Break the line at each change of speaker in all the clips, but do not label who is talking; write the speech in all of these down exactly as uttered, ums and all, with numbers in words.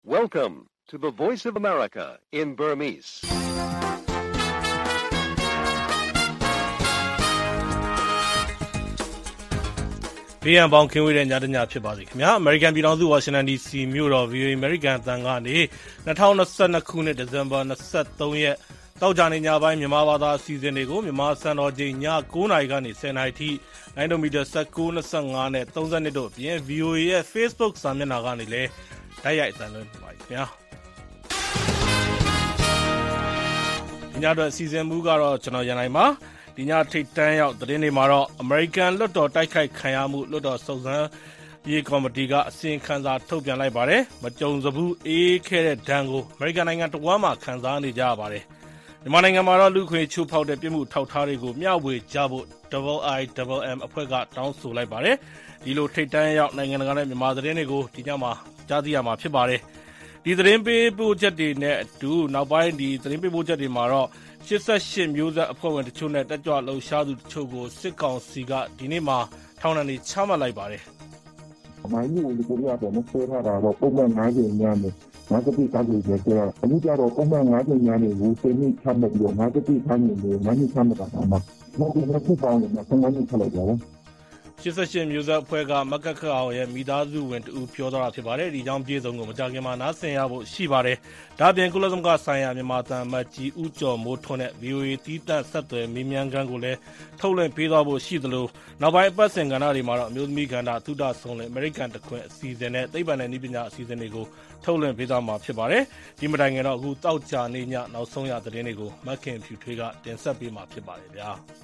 Welcome to the Voice of America in Burmese.
။ဘေးရန်ပေါင်းခင်းဝေးတဲ့ညတညဖြစ်ပါစေခင်ဗျာ။ American ပြည်ထောင်စု Washington ဒီ စီ မြို့တော် ဗွီအိုအေ American အသံကနေ၂၀၂၂ ခုနှစ်ဒီဇင်ဘာ၂၃ ရက်တောက်ကြနေညပိုင်းမြန်မာဘာသာအစီအစဉ်တွေကိုမြန်မာစံတော်ချိန်ည၉ နာရီကနေ၁၀ နာရီထိလိုင်းဒိုမီတာ၁၉ ၂၅နဲ့၃၂တို့အပြင် ဗွီအိုအေ ရဲ့ Facebook စာမျက်နှာကနေလည်းတိုက်ရိုက်အသံလွှင့်ပါခင်ဗျာ။ဒီညအတွက်အစီအစဉ်မူကတော့ကျွန်တော်ရန်နိုင်ပါဒီညထိတ်တန်းရောက်သတင်းတွေမှာတော့ American လွှတ်တော်တိုက်ခိုက်ခံရမှုလွှတ်တော်စုံစမ်းရေးကော်မတီကအစီရင်ခံစာထုတ်ပြန်လိုက်ပါတယ်။မကြုံစဘူးအေးခဲ့တဲ့ဒဏ်ကို American နိုင်ငံတဝန်းမှာခံစားနေကြရပါတယ်။မြန်မာနိုင်ငံမှာတော့လူခွေချိုးဖောက်တဲ့ပြစ်မှုထောက်ထားတွေကိုမျှဝေကြဖို့ Double I Double M အဖွဲ့ကတောင်းဆိုလိုက်ပါတယ်။ဒီလိုထိတ်တန်းရောက်နိုင်ငံတကာနဲ့မြန်မာသတင်းတွေကိုဒီညမှာကြားသိရမှာဖြစ်ပါတယ်။ဒီသတင်းပေးပို့ချက်တွေနဲ့အတူနောက်ပိုင်းဒီသတင်းပေးပို့ချက်တွေမှာတော့ရှစ်ဆယ့်ရှစ်မျိုးဆက်အဖွဲ့ဝင်တချို့နဲ့တက်ကြွလှုပ်ရှားသူတချို့ကိုစစ်ကောင်စီကဒီနေ့မှာထောင်ဒဏ်တွေချမှတ်လိုက်ပါတယ်
။အမိုင်းကိုဒီကိုရတော့မဆွဲထားတာတော့ပုံမှန်၅၀ညနေငါးကတိကားကိုပြောတာအမှုကြတော့ပုံမှန်၅၀ညနေကိုစိတ်နဲ့ချမှတ်ပြီးတော့ငါးကတိကားကိုငါးနှစ်ချမှတ်တာပါမှာ။ဘာလို့လဲဆိုတော့ငါးနှစ်ချလိုက်ကြတယ်။
ရှစ်ဆယ့်ရှစ်မျိုးဆက်အဖွဲ့ကမကက်ခအောင်ရဲ့မိသားစုဝင်တူပြောသွားတာဖြစ်ပါတယ်။ဒီကြောင့်ပြေဆုံးကိုမကြခင်မှာနားဆင်ရဖို့ရှိပါတယ်။ဒါ့အပြင်ကုလသမဂ္ဂဆိုင်ရာမြန်မာသံအမတ်ကြီးဦးကျော်မိုးထွန်းနဲ့ ဗွီအိုအေ တီးသန့်ဆက်သွယ်မေးမြန်းခန်းကိုလည်းထုတ်လွှင့်ပေးသွားဖို့ရှိသလိုနောက်ပိုင်းအပတ်စဉ်ကဏ္ဍတွေမှာတော့အမျိုးသမီးကဏ္ဍသုဒဆုံးလင်အမေရိကန်တခွင်အစီအစဉ်နဲ့သိပ္ပံနဲ့နည်းပညာအစီအစဉ်တွေကိုထုတ်လွှင့်ပေးသွားမှာဖြစ်ပါတယ်။ဒီမတိုင်ခင်တော့အခုတောက်ကြနေညနောက်ဆုံးရသတင်းတွေကိုမက်ခင်ဖြူထွေးကတင်ဆက်ပေးမှာဖြစ်ပါတယ်ဗျာ။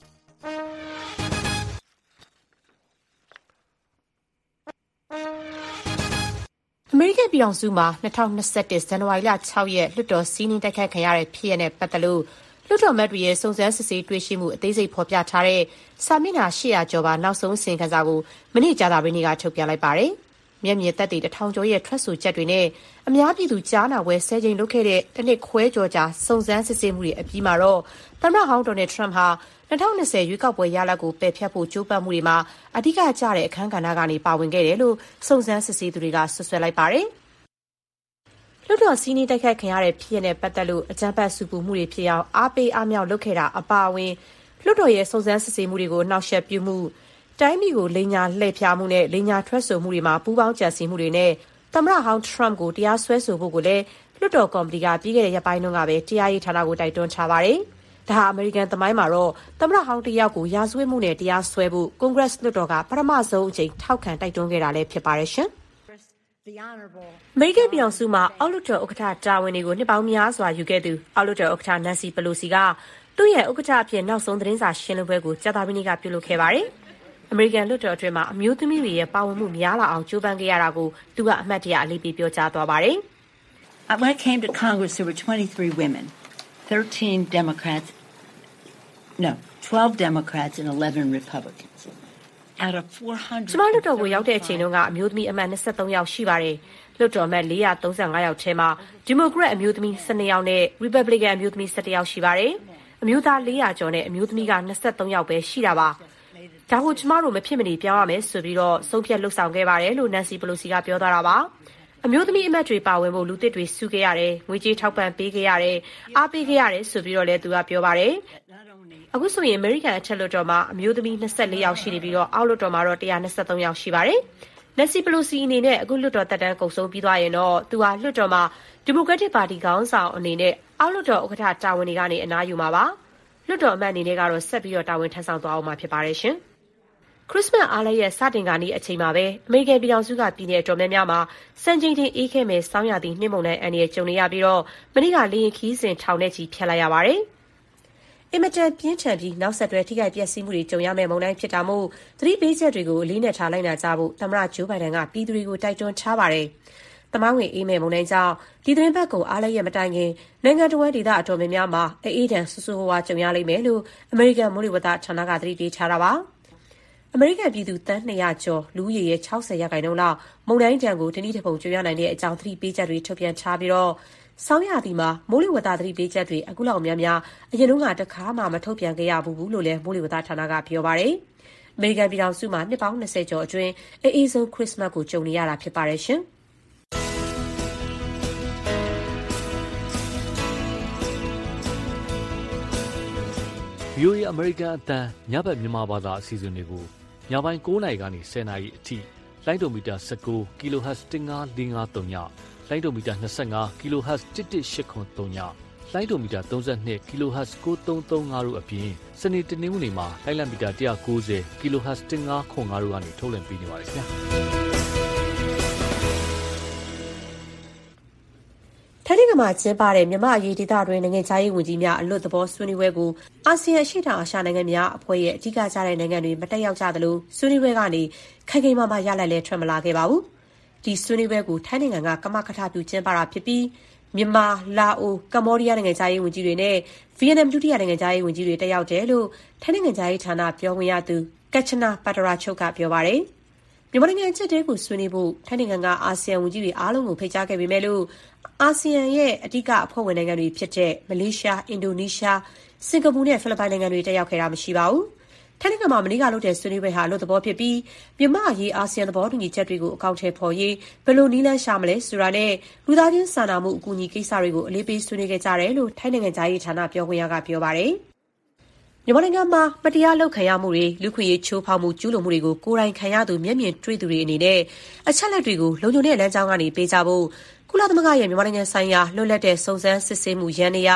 အမေရိကန်ပြည်ထောင်စုမှာ၂၀၂၁ဇန်နဝါရီလ၆ရက်လွှတ်တော်စီးနင်းတိုက်ခိုက်ခံရတဲ့ဖြစ်ရပ်နဲ့ပတ်သက်လို့လွှတ်တော်အမတ်တွေရဲ့စုံစမ်းစစ်ဆေးတွေ့ရှိမှုအသေးစိတ်ဖော်ပြထားတဲ့စာမျက်နှာ၈၀၀ကျော်ပါနောက်ဆုံးအစီရင်ခံစာကိုမနေ့ကြာသပတေးနေ့ကထုတ်ပြန်လိုက်ပါတယ်။မျက်မြင်သက်သေတစ်ထောင်ကျော်ရဲ့ထွက်ဆိုချက်တွေနဲ့အများပြည်သူကြားနာပွဲဆယ်ကြိမ်လုပ်ခဲ့တဲ့တစ်နှစ်ခွဲကျော်ကြာစုံစမ်းစစ်ဆေးမှုတွေအပြီးမှာတော့သမ္မတဟောင်းဒေါ်နယ်ထရမ့်ဟာ၂၀၂၀ရွေးကောက်ပွဲရလဒ်ကိုပယ်ဖျက်ဖို့ကြိုးပမ်းမှုတွေမှာအဓိကကျတဲ့အခန်းကဏ္ဍကနေပါဝင်ခဲ့တယ်လို့စုံစမ်းစစ်ဆေးသူတွေကဆွဆွဲလိုက်ပါတယ်။လွှတ်တော်စီးနင်းတိုက်ခိုက်ခံရတဲ့ဖြစ်ရပ်နဲ့ပတ်သက်လို့အကြမ်းဖက်ဆူပူမှုတွေဖြစ်အောင်အားပေးအားမြောက်လုပ်ခဲ့တာအပါအဝင်လွှတ်တော်ရဲ့စုံစမ်းစစ်ဆေးမှုတွေကိုနှောက်ယှက်ပြုမှုတိုင်းပြည်ကိုလိမ်ညာလှည့်ဖျားမှုနဲ့လိမ်ညာထွက်ဆိုမှုတွေမှာပူးပေါင်းကြံစည်မှုတွေနဲ့သမ္မတဟောင်းထရမ့်ကိုတရားစွဲဆိုဖို့ကိုလည်းလွှတ်တော်ကော်မတီကပြီးခဲ့တဲ့ရက်ပိုင်းတုန်းကပဲတရားရေးဌာနကိုတိုက်တွန်းထားပါတယ်။ဒါဟာအမေရိကန်သမိုင်းမှာတော့သမ္မတဟောင်းတယောက်ကိုရာဇဝတ်မှုနဲ့တရားစွဲဖို့ကွန်ဂရက်လွှတ်တော်ကပထမဆုံးအကြိမ်ထောက်ခံတိုက်တွန်းခဲ့တာလည်းဖြစ်ပါတယ်ရှင်။အမေရိကန်ပြည်ထောင်စုမှာအောက်လွှတ်တော်ဥက္ကဋ္ဌတာဝန်တွေကိုနှစ်ပေါင်းများစွာယူခဲ့သူအောက်လွှတ်တော်ဥက္ကဋ္ဌနန်စီပလိုစီကသူ့ရဲ့ဥက္ကဋ္ဌအဖြစ်နောက်ဆုံးသတင်းစာရှင်းလင်းပွဲကိုကြာသပတေးနေ့ကပြုလုပ်ခဲ့ပါတယ်။အမေရိကန်လွှတ်တော်အတွင်းမှာအမျိုးသမီးတွေရဲ့ပါဝင်မှုများလာအောင်ကြိုးပမ်းခဲ့ရတာကိုသူကအမှတ်တရအလေးပေးပြောကြားသွားပါတယ်။
When I came to Congress, there were twenty-three women, thirteen Democrats, no, twelve Democrats and eleven Republicans.Out of four hundred
ကျမလွှတ်တော်ကိုရောက်တဲ့အချိန်တုန်းကအမျိုးသမီးအမတ်၂၃ယောက်ရှိပါတယ်။လွှတ်တော်အမတ်၄၃၅ယောက်ထဲမှာဒီမိုကရက်အမျိုးသမီး၁၂ယောက်နဲ့ Republican အမျိုးသမီး၁၁ယောက်ရှိပါတယ်။အမျိုးသား၄ရာကျော်နဲ့အမျိုးသမီးက၂၃ယောက်ပဲရှိတာပါ။ဒါကိုကျမတို့မဖြစ်မနေပြောင်းရမယ်ဆိုပြီးတော့ဆုံးဖြတ်လှုပ်ဆောင်ခဲ့ပါတယ်လို့နန်စီပလိုစီကပြောသွားတာပါ။အမျိုးသမီးအမတ်တွေပါဝင်ဖို့လူသစ်တွေစုခဲ့ရတယ်၊ငွေကြေးထောက်ပံ့ပေးခဲ့ရတယ်၊အားပေးခဲ့ရတယ်ဆိုပြီးတော့လည်းသူကပြောပါတယ်။အခုဆိုရင်အမေရိကန်အထက်လွှတ်တော်မှာအမျိုးသမီး၂၄ယောက်ရှိနေပြီးတော့အောက်လွှတ်တော်မှာတော့၁၂၃ယောက်ရှိပါတယ်။နန်စီပလိုစီအနေနဲ့အခုလွှတ်တော်သက်တမ်းကုန်ဆုံးပြီးသွားရင်တော့သူဟာလွှတ်တော်မှာဒီမိုကရက်တစ်ပါတီခေါင်းဆောင်အနေနဲ့အောက်လွှတ်တော်ဥက္ကဋ္ဌတာဝန်တွေကနေအနားယူမှာပါ။လွှတ်တော်အမတ်အနေနဲ့ကတော့ဆက်ပြီးတော့တာဝန်ထမ်းဆောင်သွားအောင်မှာဖြစ်ပါတယ်ရှင်။ခရစ်စမတ်အားလပ်ရက်စတင်ခါနီးအချိန်မှာပဲအမေရိကန်ပြည်ထောင်စုကပြည်နယ်အတော်များများမှာစံချိန်တင်အေးခဲမဲ့ဆောင်းရာသီနှင်းမုန်တိုင်းအန္တရာယ်ကြုံနေရပြီးတော့မနေ့ကလေယာဉ်ခီးစဉ်ထောင်နဲ့ချီဖျက်လိုက်ရပါတယ်။အင်မတန်ပြင်းထန်ပြီးနောက်ဆက်တွဲထိခိုက်ပျက်စီးမှုတွေကြုံရမယ့်မုန်တိုင်းဖြစ်တာမို့သတိပေးချက်တွေကိုအလေးနက်ထားလိုက်နာကြဖို့သမ္မတဂျိုးဘိုင်ဒန်ကပြည်သူတွေကိုတိုက်တွန်းထားပါတယ်။သမိုင်းဝင်အေးမဲ့မုန်တိုင်းကြောင့်ဒီသီတင်းပတ်ကုန်အားလပ်ရက်မတိုင်ခင်နိုင်ငံတော်ဒေသအတော်များများမှာအေးဒဏ်ဆူဆူဟဝါကြုံရလိမ့်မယ်လို့အမေရိကန်မိုးလေဝသဌာနကသတိပေးထားတာပါ။အမေရိကန်ပြည်သူသန်း၂ရာကျော်လူဦးရေရဲ့၆၀ရာခိုင်နှုန်းလောက်မုန်တိုင်းဒဏ်ကိုတနည်းတစ်ပုံကြုံရနိုင်တဲ့အကြောင်းသတိပေးချက်တွေထုတ်ပြန်ထားပြီးတော့ဆောင်းရာသီမှာမိုးလေဝသသတိပေးချက်တွေအခုလောက်များများအရင်တုန်းကတခါမှမထုတ်ပြန်ခဲ့ရဘူးလို့လည်းမိုးလေဝသဌာနကပြောပါတယ်။အမေရိကန်ပြည်ထောင်စုမှာနှစ်ပေါင်း၂၀ကျော်အတွင်းအေးအေးဆုံးခရစ်စမတ်ကိုကြုံနေရတာဖြစ်ပါတယ်ရှင်။
V O A အမေရိကန်အသံညဘက်မြန်မာဘာသာအစီအစဉ်တွေကိုညပိုင်း၉နာရီကနေ၁၀နာရီအထိလိုင်းဒိုမီတာ၁၉ kilohertz တစ်ငါးလေးငါးသုံးညလိုင်းဒိုမီတာ၂၅ kilohertz တစ်တစ်ရှစ်ခွန်သုံးညလိုင်းဒိုမီတာ၃၂ kilohertz ၉သုံးသုံးငါတို့အပြင်စနေတနင်္ဂနွေမှာလိုင်းလံမီတာ၁၉၀ kilohertz တစ်ငါးခွန်ငါတို့ကနေထုတ်လွှင့်ပေးနေပါတယ်ခင်ဗျာ
ထိုင်းနိုင်ငံမှာကျင်းပတဲ့မြန်မာအရေးဒေသတွင်းနိုင်ငံခြားရေးဝန်ကြီးများအလွတ်သဘောဆွေးနွေးပွဲကိုအာဆီယံအရှေ့တောင်အာရှနိုင်ငံများအဖွဲ့ရဲ့အဓိကကျတဲ့နိုင်ငံတွေမတက်ရောက်ကြသလိုဆွေးနွေးပွဲကနေခိုင်ခိုင်မာမာရလဒ်လည်းထွက်မလာခဲ့ပါဘူး။ဒီဆွေးနွေးပွဲကိုထိုင်းနိုင်ငံကကမကထပြုကျင်းပတာဖြစ်ပြီးမြန်မာ၊လာအို၊ကမ္ဘောဒီးယားနိုင်ငံခြားရေးဝန်ကြီးတွေနဲ့ဗီယက်နမ်ဒုတိယနိုင်ငံခြားရေးဝန်ကြီးတွေတက်ရောက်တယ်လို့ထိုင်းနိုင်ငံခြားရေးဌာနပြောခွင့်ရသူကချနာပတရာချုပ်ကပြောပါတယ်။မြန်မာနိုင်ငံအချက်တဲကိုဆွေးနွေးဖို့ထိုင်းနိုင်ငံကအာဆီယံဝန်ကြီးတွေအားလုံးကိုဖိတ်ကြားခဲ့ပေမဲ့လို့အာဆီယံရဲ့အဓိကအဖွဲ့ဝင်နိုင်ငံတွေဖြစ်တဲ့မလေးရှား၊အင်ဒိုနီးရှား၊စင်ကာပူနဲ့ဖိလစ်ပိုင်နိုင်ငံတွေတက်ရောက်ခဲ့တာမရှိပါဘူး။ထိုင်းနိုင်ငံမှာမနေ့ကလုပ်တဲ့ဆွေးနွေးပွဲဟာအလွတ်သဘောဖြစ်ပြီးမြန်မာအရေးအာဆီယံသဘောတူညီချက်တွေကိုအကောင့်ထဲပေါ်ရေးဘယ်လိုနည်းလမ်းရှာမလဲဆိုတာနဲ့လူသားချင်းစာနာမှုအကူအညီကိစ္စတွေကိုအလေးပေးဆွေးနွေးခဲ့ကြတယ်လို့ထိုင်းနိုင်ငံသားရေးဌာနပြောခွင့်ရကပြောပါတယ်။မြန်မာနိုင်ငံမှာမတရားလုပ်ခံရမှုတွေလူခွင့်ရေးချိုးဖောက်မှုကျူးလွန်မှုတွေကိုကိုယ်တိုင်ခံရသူမျက်မြင်တွေ့သူတွေအနေနဲ့အချက်လက်တွေကိုလုံခြုံတဲ့လမ်းကြောင်းကနေပေးကြဖို့ကုလသမဂ္ဂရဲ့မြန်မာနိုင်ငံဆိုင်ရာလွတ်လပ်တဲ့စုံစမ်းစစ်ဆေးမှုရန်နေရာ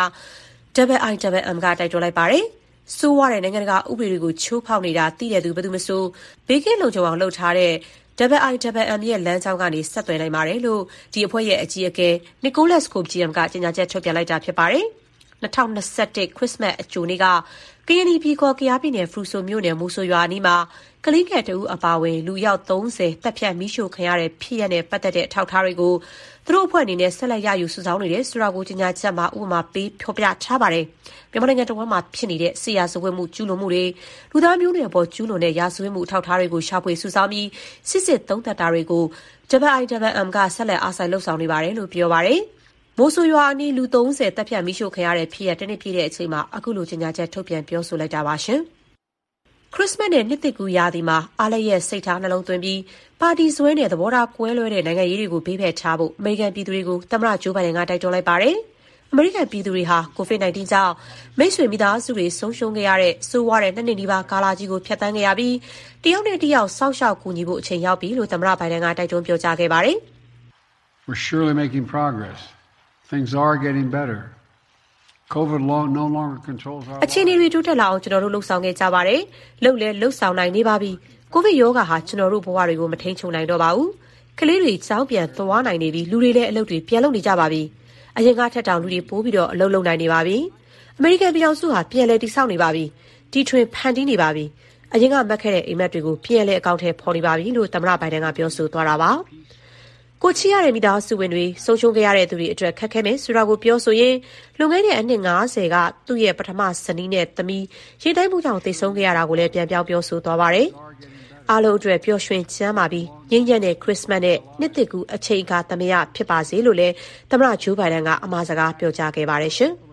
I I M M ကတိုက်တွန်းလိုက်ပါတယ်။ဆိုးဝါးတဲ့နိုင်ငံတကာဥပဒေတွေကိုချိုးဖောက်နေတာသိတဲ့သူဘယ်သူမဆိုဘေးကင်းလုံခြုံအောင်လုပ်ထားတဲ့ I I M M ရဲ့လမ်းကြောင်းကနေဆက်သွယ်နိုင်ပါတယ်လို့ဒီအဖွဲ့ရဲ့အကြီးအကဲ Nicholas Koumjian ကကြေညာချက်ထုတ်ပြန်လိုက်တာဖြစ်ပါတယ်။၂၀၂၁ခရစ်စမတ်အကြိုနေ့ကကရင်ပြည်ခေါ်ကရားပြည်နယ်ဖရူဆိုမြို့နယ်မူဆိုရွာအနီးမှာကလေးငယ်တဦးအပါအဝင်လူရောက်၃၀တပ်ဖြတ်မိရှို့ခံရတဲ့ဖြစ်ရပ်နဲ့ပတ်သက်တဲ့အထောက်အထားတွေကိုသူတို့အဖွဲ့အနေနဲ့ဆက်လက်ရယူစုဆောင်းနေတယ်ဆိုတာကိုကြေညာချက်မှာဥပမာပေးဖော်ပြထားပါတယ်။မြန်မာနိုင်ငံတော်မှာဖြစ်နေတဲ့ဆေးရဇဝတ်မှုကျူးလွန်မှုတွေလူသားမျိုးနွယ်ပေါ်ကျူးလွန်တဲ့ရာဇဝတ်မှုအထောက်အထားတွေကိုရှာဖွေစုဆောင်းပြီးစစ်စစ်သုံးသပ်တာတွေကို I I M M ကဆက်လက်အားစိုက်လှုပ်ဆောင်နေပါတယ်လို့ပြောပါတယ်။မိုးဆိုရွာအနီးလူ၃၀တပ်ဖြတ်မိရှို့ခံရတဲ့ဖြစ်ရပ်တစ်နှစ်ပြည့်တဲ့အချိန်မှာအခုလိုကြေညာချက်ထုတ်ပြန်ပြောဆိုလိုက်တာပါရှင်။ခရစ်စမတ်နဲ့နှစ်သစ်ကူးရာသီမှာအားလည်းရဲ့စိတ်ထားနှလုံးသွင်းပြီးပါတီစွဲနဲ့သဘောထားကွဲလွဲတဲ့နိုင်ငံရေးတွေကိုဘေးဖယ်ထားဖို့အမေရိကန်ပြည်သူတွေကိုသမ္မတဂျိုးဘိုင်ဒန်ကတိုက်တွန်းလိုက်ပါတယ်။အမေရိကန်ပြည်သူတွေဟာကိုဗစ် ၁၉ ကြောင့်မိတ်ဆွေမိသားစုတွေဆုံးရှုံးခဲ့ရတဲ့ဆိုးဝါးတဲ့နှစ်နှစ်နီးပါးကာလကြီးကိုဖျက်ဆီးခဲ့ရပြီးတယောက်နဲ့တယောက်စောင့်ရှောက်ကူညီဖို့အချိန်ရောက်ပြီလို့သမ္မတဘိုင်ဒန်ကတိုက်တွန်းပြောကြားခဲ့ပါတယ်။
We're surely making progress. Things are getting better. COVID no longer controls our lives.
အခြေအနေတွေတိုးတက်လာအောင်ကျွန်တော်တို့လှုပ်ဆောင်ခဲ့ကြပါတယ်။လှုပ်လဲလှုပ်ဆောင်နိုင်နေပါပြီ။ကိုဗစ်ရောဂါဟာကျွန်တော်တို့ဘဝတွေကိုမထိန်းချုပ်နိုင်တော့ပါဘူး။ကလေးတွေကြောင်းပြန်သွားနိုင်နေပြီလူတွေလည်းအလုပ်တွေပြန်လုပ်နေကြပါပြီ။အရင်ကထက်တောင်လူတွေပိုးပြီးတော့အလုပ်လုပ်နိုင်နေပါပြီ။အမေရိကန်ပြည်ထောင်စုဟာပြန်လည်တည်ဆောက်နေပါပြီ။တီထွင်ဖန်တီးနေပါပြီ။အရင်ကမှတ်ခဲ့တဲ့အိမ်မက်တွေကိုပြန်လည်အကောင့်ထဲပေါ်နေပါပြီလို့သမ္မတဘိုင်ဒန်ကပြောဆိုသွားတာပါ။ကိုချီရတဲ့မိသားစုဝင်တွေဆုံးရှုံးခဲ့ရတဲ့သူတွေအတွက်ခက်ခဲမယ်ဆိုတာကိုပြောဆိုရင်လွန်ခဲ့တဲ့အနှစ်၅၀ကသူ့ရဲ့ပထမဇနီးနဲ့သမီးရင်တိုင်းမှုကြောင့်သေဆုံးခဲ့ရတာကိုလည်းပြန်ပြောင်းပြောဆိုသွားပါတယ်။အားလုံးအတွက်ပျော်ရွှင်ချမ်းသာပြီးငြိမ်းချမ်းတဲ့ခရစ်စမတ်နဲ့နှစ်သစ်ကူးအချိန်အခါသမယဖြစ်ပါစေလို့လည်းသမ္မတဂျိုးဘိုင်ဒန်ကအမှာစကားပြောကြားခဲ့ပါတယ်ရှင်။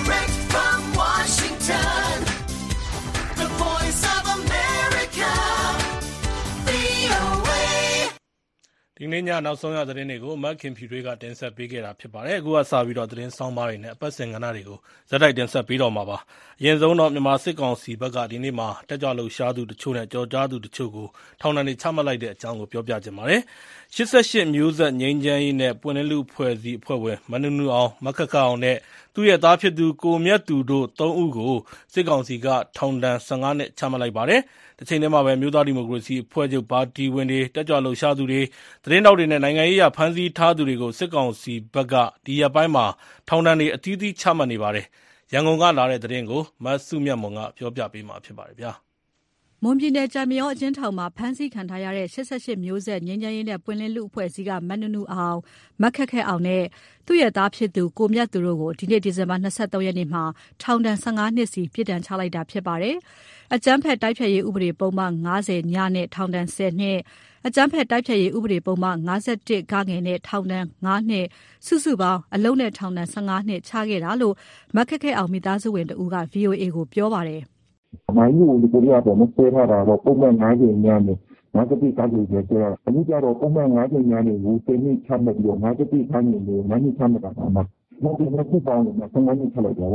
ဒီနေ့ညနောက်ဆုံးရသတင်းတွေကိုမက်ခင်ဖြူတွေကတင်ဆက်ပေးခဲ့တာဖြစ်ပါတယ်အခုကစပြီးတော့သတင်းဆောင်ပါးတွေနဲ့အပတ်စဉ်ကဏ္ဍတွေကိုဇက်တိုက်တင်ဆက်ပေးတော့မှာပါအရင်ဆုံးတော့မြန်မာစစ်ကောင်စီဘက်ကဒီနေ့မှာတက်ကြွလှုပ်ရှားသူတချို့နဲ့ကြော်ကြားသူတချို့ကိုထောင်ဒဏ်တွေချမှတ်လိုက်တဲ့အကြောင်းကိုပြောပြချင်ပါတယ်ရှစ်ဆယ့်ရှစ်မျိုးဆက်ငြိမ်းချမ်းရေးနဲ့ပွင့်လင်းလူဖွဲ့စည်းအဖွဲ့ဝင်မနုနုအောင်မခက်ခအောင်နဲ့သူ့ရဲ့သားဖြစ်သူကိုမြတ်သူတို့သုံးဦးကိုစစ်ကောင်စီကထောင်ဒဏ်၁၅နှစ်ချမှတ်လိုက်ပါတယ်တချိန်တည်းမှာပဲမြို့သားဒီမိုကရေစီအဖွဲ့ချုပ်ပါတီဝင်တွေတက်ကြွလှုပ်ရှားသူတွေသတင်းတောက်တွေနဲ့နိုင်ငံရေးအရဖမ်းဆီးထားသူတွေကိုစစ်ကောင်စီဘက်ကဒီရက်ပိုင်းမှာထောင်ဒဏ်တွေအသီးသီးချမှတ်နေပါတယ်ရန်ကုန်ကလာတဲ့သတင်းကိုမဆုမြတ်မွန်ကပြောပြပေးမှာဖြစ်ပါတယ်ဗျာ
မွန်ပြည်နယ်ကြံမြောအကျဉ်းထောင်မှာဖမ်းဆီးခံထားရတဲ့ရှစ်ဆယ့်ရှစ်မျိုးဆက်ငြိမ်းချမ်းရေးနဲ့ပွင့်လင်းလူအဖွဲ့အစည်းကမနုနုအောင်မခက်ခဲအောင်နဲ့သူ့ရဲ့သားဖြစ်သူကိုမြတ်သူတို့ကိုဒီနေ့ဒီဇင်ဘာ၂၃ရက်နေ့မှာထောင်ဒဏ်၁၅နှစ်စီပြစ်ဒဏ်ချလိုက်တာဖြစ်ပါတယ်။အကြမ်းဖက်တိုက်ဖျက်ရေးဥပဒေပုံမှန်၅၀ညနဲ့ထောင်ဒဏ်၁၀နှစ်အကြမ်းဖက်တိုက်ဖျက်ရေးဥပဒေပုံမှန်၅၁ဂငယ်နဲ့ထောင်ဒဏ်၅နှစ်စုစုပေါင်းအလုံးနဲ့ထောင်ဒဏ်၁၅နှစ်ချခဲ့တာလို့မခက်ခဲအောင်မိသားစုဝင်တဦးက ဗွီအိုအေကိုပြောပါတယ်
။မိုင်းလူကိုရတော့မဆွဲထားတာတော့ပုံမှန်၅၀ညနဲ့ငါးတိကားကိုပြောတာအမှုကြတော့ပုံမှန်၅၀ညနဲ့ကိုစိတ်နှိချမှတ်ပြီးတော့ငါးတိကားကိုငါးနှစ်ချမှတ်တာပါမှာ။ဘာလို့လဲခုပေါင်းလဲ၁၅နှစ်ချလိုက်တယ်။ဟ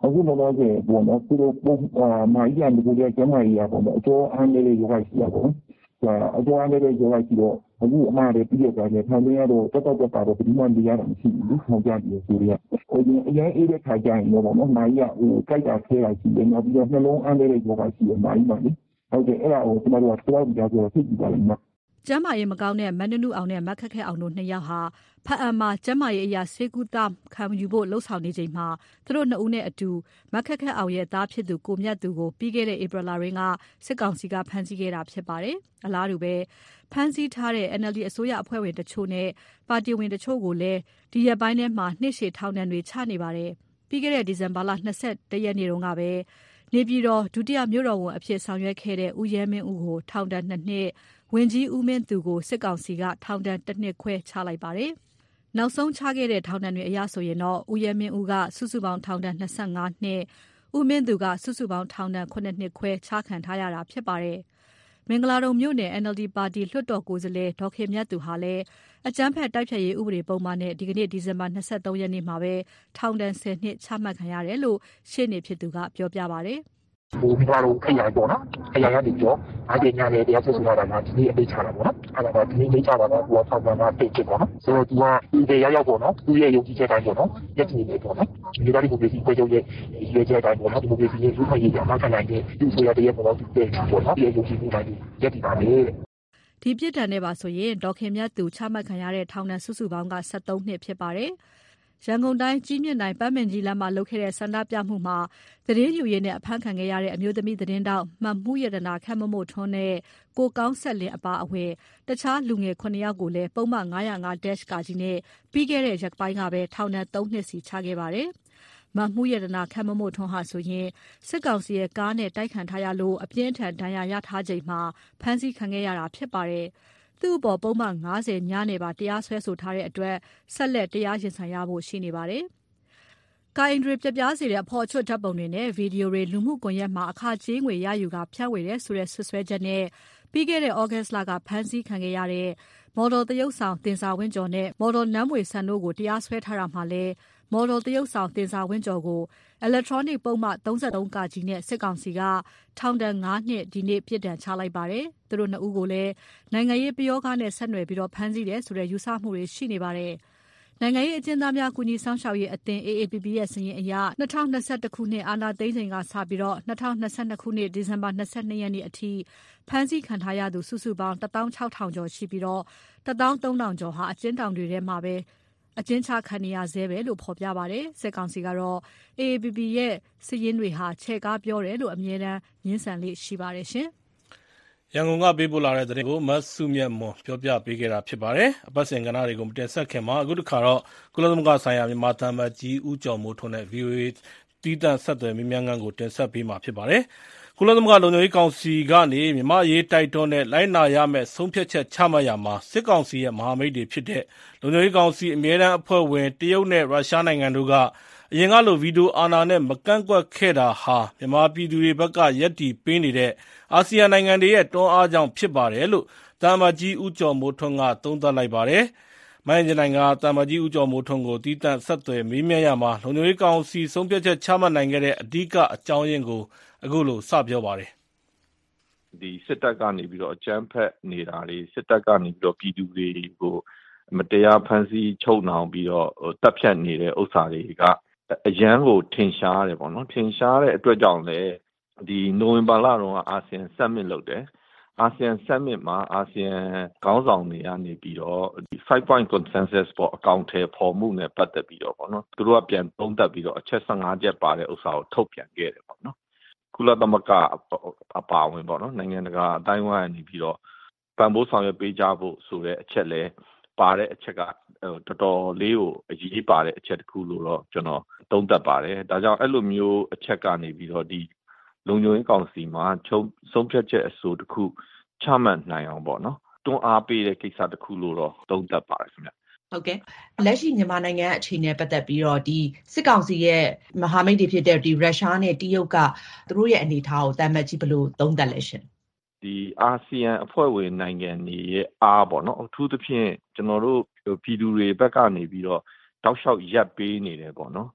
အခုလောလောဆယ်ပေါ့နော်သူတို့ပုံမာကြီးကဒီလိုကျမကြီးရပေါ့နော်အကျော်အားလေးရောဂါရှိရပေါ့နော်အကျော်အားလေးရောဂါရှိတော့အခုအမှားတွေပြည့်သွားတယ်ထောင်ထဲကတော့တက်တက်တက်တော့ဒီမှမရတာမရှိဘူးထောင်ကြတယ်ဆိုရဟိုအရင်အေးတဲ့ခါကျရင်တော့ပေါ့နော်မာကြီးကဟိုကြိုက်တာခဲတာရှိတယ်နောက်ပြီးတော့နှလုံးအားလေးရောဂါရှိတယ်မာကြီးပါလေဟုတ်တယ်အဲ့ဒါကိုကျွန်တော်တို့ကသွားကြဆိုတော့သိကြပါလိမ့်မယ်
ကျမ်းမာရေးမကောင်းတဲ့မန်နုနုအောင်နဲ့မခက်ခက်အောင်တို့နှစ်ယောက်ဟာဖအံမှာကျမ်းမာရေးအရာဆေးကုသခံယူဖို့လှုံ့ဆော်နေချိန်မှာသူတို့နှစ်ဦးနဲ့အတူမခက်ခက်အောင်ရဲ့သားဖြစ်သူကိုမြတ်သူကိုပြီးခဲ့တဲ့ဧပြီလရင်းကစစ်ကောင်စီကဖမ်းဆီးခဲ့တာဖြစ်ပါတယ်။အလားတူပဲဖမ်းဆီးထားတဲ့ N L D အစိုးရအဖွဲ့ဝင်တချို့နဲ့ပါတီဝင်တချို့ကိုလည်းဒီရက်ပိုင်းထဲမှာနှစ်ရှည်ထောင်ဒဏ်တွေချနေပါတယ်။ပြီးခဲ့တဲ့ဒီဇင်ဘာလ၂၁ရက်နေ့တုန်းကပဲနေပြည်တော်ဒုတိယမြို့တော်ဝန်အဖြစ်ဆောင်ရွက်ခဲ့တဲ့ဦးရဲမင်းဦးကိုထောင်ဒဏ်နှစ်နှစ်ဝင်ကြီးဦးမင်းသူကိုစစ်ကောင်စီကထောင်ဒဏ်တစ်နှစ်ခွဲချလိုက်ပါတယ်။နောက်ဆုံးချခဲ့တဲ့ထောင်ဒဏ်တွေအရဆိုရင်တော့ဦးရဲမင်းဦးကစုစုပေါင်းထောင်ဒဏ်၂၅နှစ်၊ဦးမင်းသူကစုစုပေါင်းထောင်ဒဏ်ခုနှစ်နှစ်ခွဲချခံထားရတာဖြစ်ပါတယ်။မင်္ဂလာတုံမြို့နယ် N L D ပါတီလွှတ်တော်ကိုယ်စားလှယ်ဒေါ်ခင်မြတ်သူဟာလည်းအကြမ်းဖက်တိုက်ဖျက်ရေးဥပဒေပုံမှန်နဲ့ဒီကနေ့ဒီဇင်ဘာ၂၃ရက်နေ့မှာပဲထောင်ဒဏ်၁၀နှစ်ချမှတ်ခံရတယ်လို့ရှေ့နေဖြစ်သူကပြောပြပါတယ်။
ဟိုမိကတော့ခရိုင်ပေါ့နော်ခရိုင်ကနေပြောအားပြညာတယ်တရားစွဲဆိုတာကဒီနေ့အပိတ်ချတာပေါ့နော်အဲ့ဒါကဒီနေ့လိမ့်ချတာတော့ဟိုဆောက်တာကတိတ်ချစ်ပေါ့နော်ဆိုတော့သူကဒီတွေရောက်ရောက်ပေါ့နော်သူရဲ့ယုံကြည်ချက်တိုင်းပေါ့နော်ရက်ကြည့်နေပေါ့နော်ဒီကနေ့ကိုပြည်စီခွဲချုပ်ရဲ့ရွေးချက်တိုင်းပေါ့နော်ဒီကိုပြည်စီရဲ့လူ့ခွင့်ရေးအမှတ်ခံနိုင်တဲ့ဒီဆိုရတဲ့ပေါ့နော်ဒီတဲ့ပေါ့နော်ဒီယုံကြည်မှုတိုင်းရက်တည်ပါလေ
ဒီပြစ်ဒဏ်နဲ့ပါဆိုရင်ဒေါက်ခင်မြတ်သူချမှတ်ခံရတဲ့ထောင်ဒဏ်စုစုပေါင်းက၁၃နှစ်ဖြစ်ပါတယ်။ရန်ကုန်တိုင်းကြီးမြင့်တိုင်းပန်းမင်ကြီးလမ်းမှာလုပ်ခဲ့တဲ့ဆန္ဒပြမှုမှာသတင်းယူရင်းနဲ့အဖမ်းခံခဲ့ရတဲ့အမျိုးသမီးသတင်းတောက်မှတ်မှုရတနာခန့်မမို့ထွန်းနဲ့ကိုကောင်းဆက်လင်းအပါအဝင်တခြားလူငယ်ခုနှစ်ယောက်ကိုလည်းပုံမှန်၅၀၅ dash ကာကြီးနဲ့ပြီးခဲ့တဲ့ရက်ပိုင်းကပဲထောင်ဒဏ်၃နှစ်စီချခဲ့ပါတယ်။မှတ်မှုရတနာခန့်မမို့ထွန်းဟာဆိုရင်စစ်ကောင်စီရဲ့ကားနဲ့တိုက်ခံထားရလို့အပြင်းထန်ဒဏ်ရာရထားချိန်မှာဖမ်းဆီးခံခဲ့ရတာဖြစ်ပါတယ်။သူ့အပေါ်ပုံမှန်၅၀ညနေပါတရားစွဲဆိုထားတဲ့အတွက်ဆက်လက်တရားရင်ဆိုင်ရဖို့ရှိနေပါတယ်။ကာအင်ဒရီပြပြစေတဲ့အဖို့အချွတ်ဓာတ်ပုံတွေနဲ့ဗီဒီယိုတွေလူမှုကွန်ရက်မှာအခကြေးငွေရယူကဖြန့်ဝေတဲ့ဆိုတဲ့ဆွဆွဲချက်နဲ့ပြီးခဲ့တဲ့ဩဂတ်လကဖမ်းဆီးခံခဲ့ရတဲ့မော်ဒယ်တရုတ်ဆောင်တင်စာဝင်းကျော်နဲ့မော်ဒယ်နမ်းမွေဆန်တို့ကိုတရားစွဲထားတာမှာလဲမော်ဒယ်တရုတ်ဆောင်တင်စာဝင်းကျော်ကို electronic ပုံမှန်၃၃ကကြီးနဲ့စစ်ကောင်စီကထောင်ဒဏ်၅နှစ်ဒီနေ့ပြစ်ဒဏ်ချလိုက်ပါတယ်။သူတို့နှစ်ဦးကိုလည်းနိုင်ငံရေးပယောဂနဲ့ဆက်နွယ်ပြီးတော့ဖမ်းဆီးတယ်ဆိုတဲ့ယူဆမှုတွေရှိနေပါတယ်။နိုင်ငံရေးအကျဉ်းသားများကူညီဆောင်ရှောက်ရေးအသင်း A A P P ရဲ့စာရင်းအရ၂၀၂၁ခုနှစ်အာဏာသိမ်းချိန်ကစပြီးတော့၂၀၂၂ခုနှစ်ဒီဇင်ဘာ၂၂ရက်နေ့အထိဖမ်းဆီးခံထားရသူစုစုပေါင်း၁၆၀၀၀ကျော်ရှိပြီးတော့၁၃၀၀၀ကျော်ဟာအကျဉ်းထောင်တွေထဲမှာပဲအကျဉ်းချခံနေရဆဲပဲလို့ဖော်ပြပါတယ်။စစ်ကောင်စီကတော့ A A P P ရဲ့စာရင်းတွေဟာချဲ့ကားပြောတယ်လို့အမြဲတမ်းညှင်းဆန်လေးရှိပါတယ်ရှင်
။ရန်ကုန်ကပေးပို့လာတဲ့သတင်းကိုမဆုမြတ်မွန်ပြောပြပေးခဲ့တာဖြစ်ပါတယ်။အပတ်စဉ်ကဏ္ဍတွေကိုမတင်ဆက်ခင်မှာအခုတစ်ခါတော့ကုလသမဂ္ဂဆိုင်ရာမြန်မာသံအမတ်ကြီးဦးကျော်မိုးထွန်းနဲ့ V O A တီးသန့်ဆက်သွယ်မေးမြန်းခန်းကိုတင်ဆက်ပေးမှာဖြစ်ပါတယ်။ကုလသမဂ္ဂလုံခြုံရေးကောင်စီကနေမြန်မာရေးတိုက်တွန်းတဲ့လိုက်နာရမယ့်ဆုံးဖြတ်ချက်ချမှတ်ရာမှာစစ်ကောင်စီရဲ့မဟာမိတ်တွေဖြစ်တဲ့လုံခြုံရေးကောင်စီအမြဲတမ်းအဖွဲ့ဝင်တရုတ်နဲ့ရုရှားနိုင်ငံတို့ကအရင်ကလိုဗီဒီယိုအာဏာနဲ့မကန့်ကွက်ခဲ့တာဟာမြန်မာပြည်သူတွေဘက်ကရပ်တည်ပေးနေတဲ့အာဆီယံနိုင်ငံတွေရဲ့တွန်းအားကြောင့်ဖြစ်ပါတယ်လို့သံအမတ်ကြီးဦးကျော်မိုးထွန်းကသုံးသပ်လိုက်ပါတယ်။မိုင်းဂျင်နိုင်ငံကသံအမတ်ကြီးဦးကျော်မိုးထွန်းကိုတီးသန့်ဆက်သွယ်မေးမြန်းရမှာလုံခြုံရေးကောင်စီဆုံးဖြတ်ချက်ချမှတ်နိုင်ခဲ့တဲ့အဓိကအကြောင်းရင်းကိုအခုလိုစပြောပါတယ်
။ဒီစစ်တပ်ကနေပြီးတော့အကြမ်းဖက်နေတာတွေစစ်တပ်ကနေပြီးတော့ပြည်သူတွေကိုမတရားဖမ်းဆီးချုပ်နှောင်ပြီးတော့တပ်ဖြတ်နေတဲ့ဥစ္စာတွေကအရန်ကိုထင်ရှားတယ်ပေါ့နော်ထင်ရှားတဲ့အတွက်ကြောင့်လည်းဒီနိုဝင်ဘာလတုန်းကအာဆီယံ summit လုပ်တယ်အာဆီယံ summit မှာအာဆီယံခေါင်းဆောင်တွေကနေပြီးတော့ဒီ five point consensus ပေါ်အကောင့်ထဲပေါ်မှုနဲ့ပတ်သက်ပြီးတော့ပေါ့နော်သူတို့ကပြန်သုံးသပ်ပြီးတော့အချက်၁၅ချက်ပါတဲ့ဥစ္စာကိုထုတ်ပြန်ခဲ့တယ်ပေါ့နော်ကုလသမဂ္ဂအပါအဝင်ပေါ့နော်နိုင်ငံတကာအတိုင်းအဝိုင်းကနေပြီးတော့ပံ့ပိုးဆောင်ရွက်ပေးကြဖို့ဆိုတဲ့အချက်လဲပါတဲ့အချက်ကတော်တော်လေးကိုအရေးပါတဲ့အချက်တစ်ခုလို့တော့ကျွန်တော်သုံးသပ်ပါတယ်ဒါကြောင့်အဲ့လိုမျိုးအချက်ကနေပြီးတော့ဒီလုံခြုံရေးကောင်စီမှာချုပ်ဆုံးဖြတ်ချက်အဆိုတစ်ခုချမှတ်နိုင်အောင်ပေါ့နော်တွန်းအားပေးတဲ့ကိစ္စတစ်ခုလို့တော့သုံးသပ်ပါတယ်ခင်ဗျ
ဟုတ်ကဲ့လက်ရှိမြန်မာနိုင်ငံအခြေအနေပတ်သက်ပြီးတော့ဒီစစ်ကောင်စီရဲ့မဟာမိတ်တွေဖြစ်တဲ့ဒီရုရှားနဲ့တရုတ်ကသူတို့ရဲ့အနေအထားကိုတမတ်ကြီးဘယ်လိုသုံးသပ်လဲရှင်
ဒီအာဆီယံအဖွဲ့ဝင်နိုင်ငံတွေရဲ့အားပေါ့နော်အထူးသဖြင့်ကျွန်တော်တို့ပြည်သူတွေဘက်ကနေပြီးတော့တောက်လျှောက်ရပ်ပေးနေတယ်ပေါ့နော်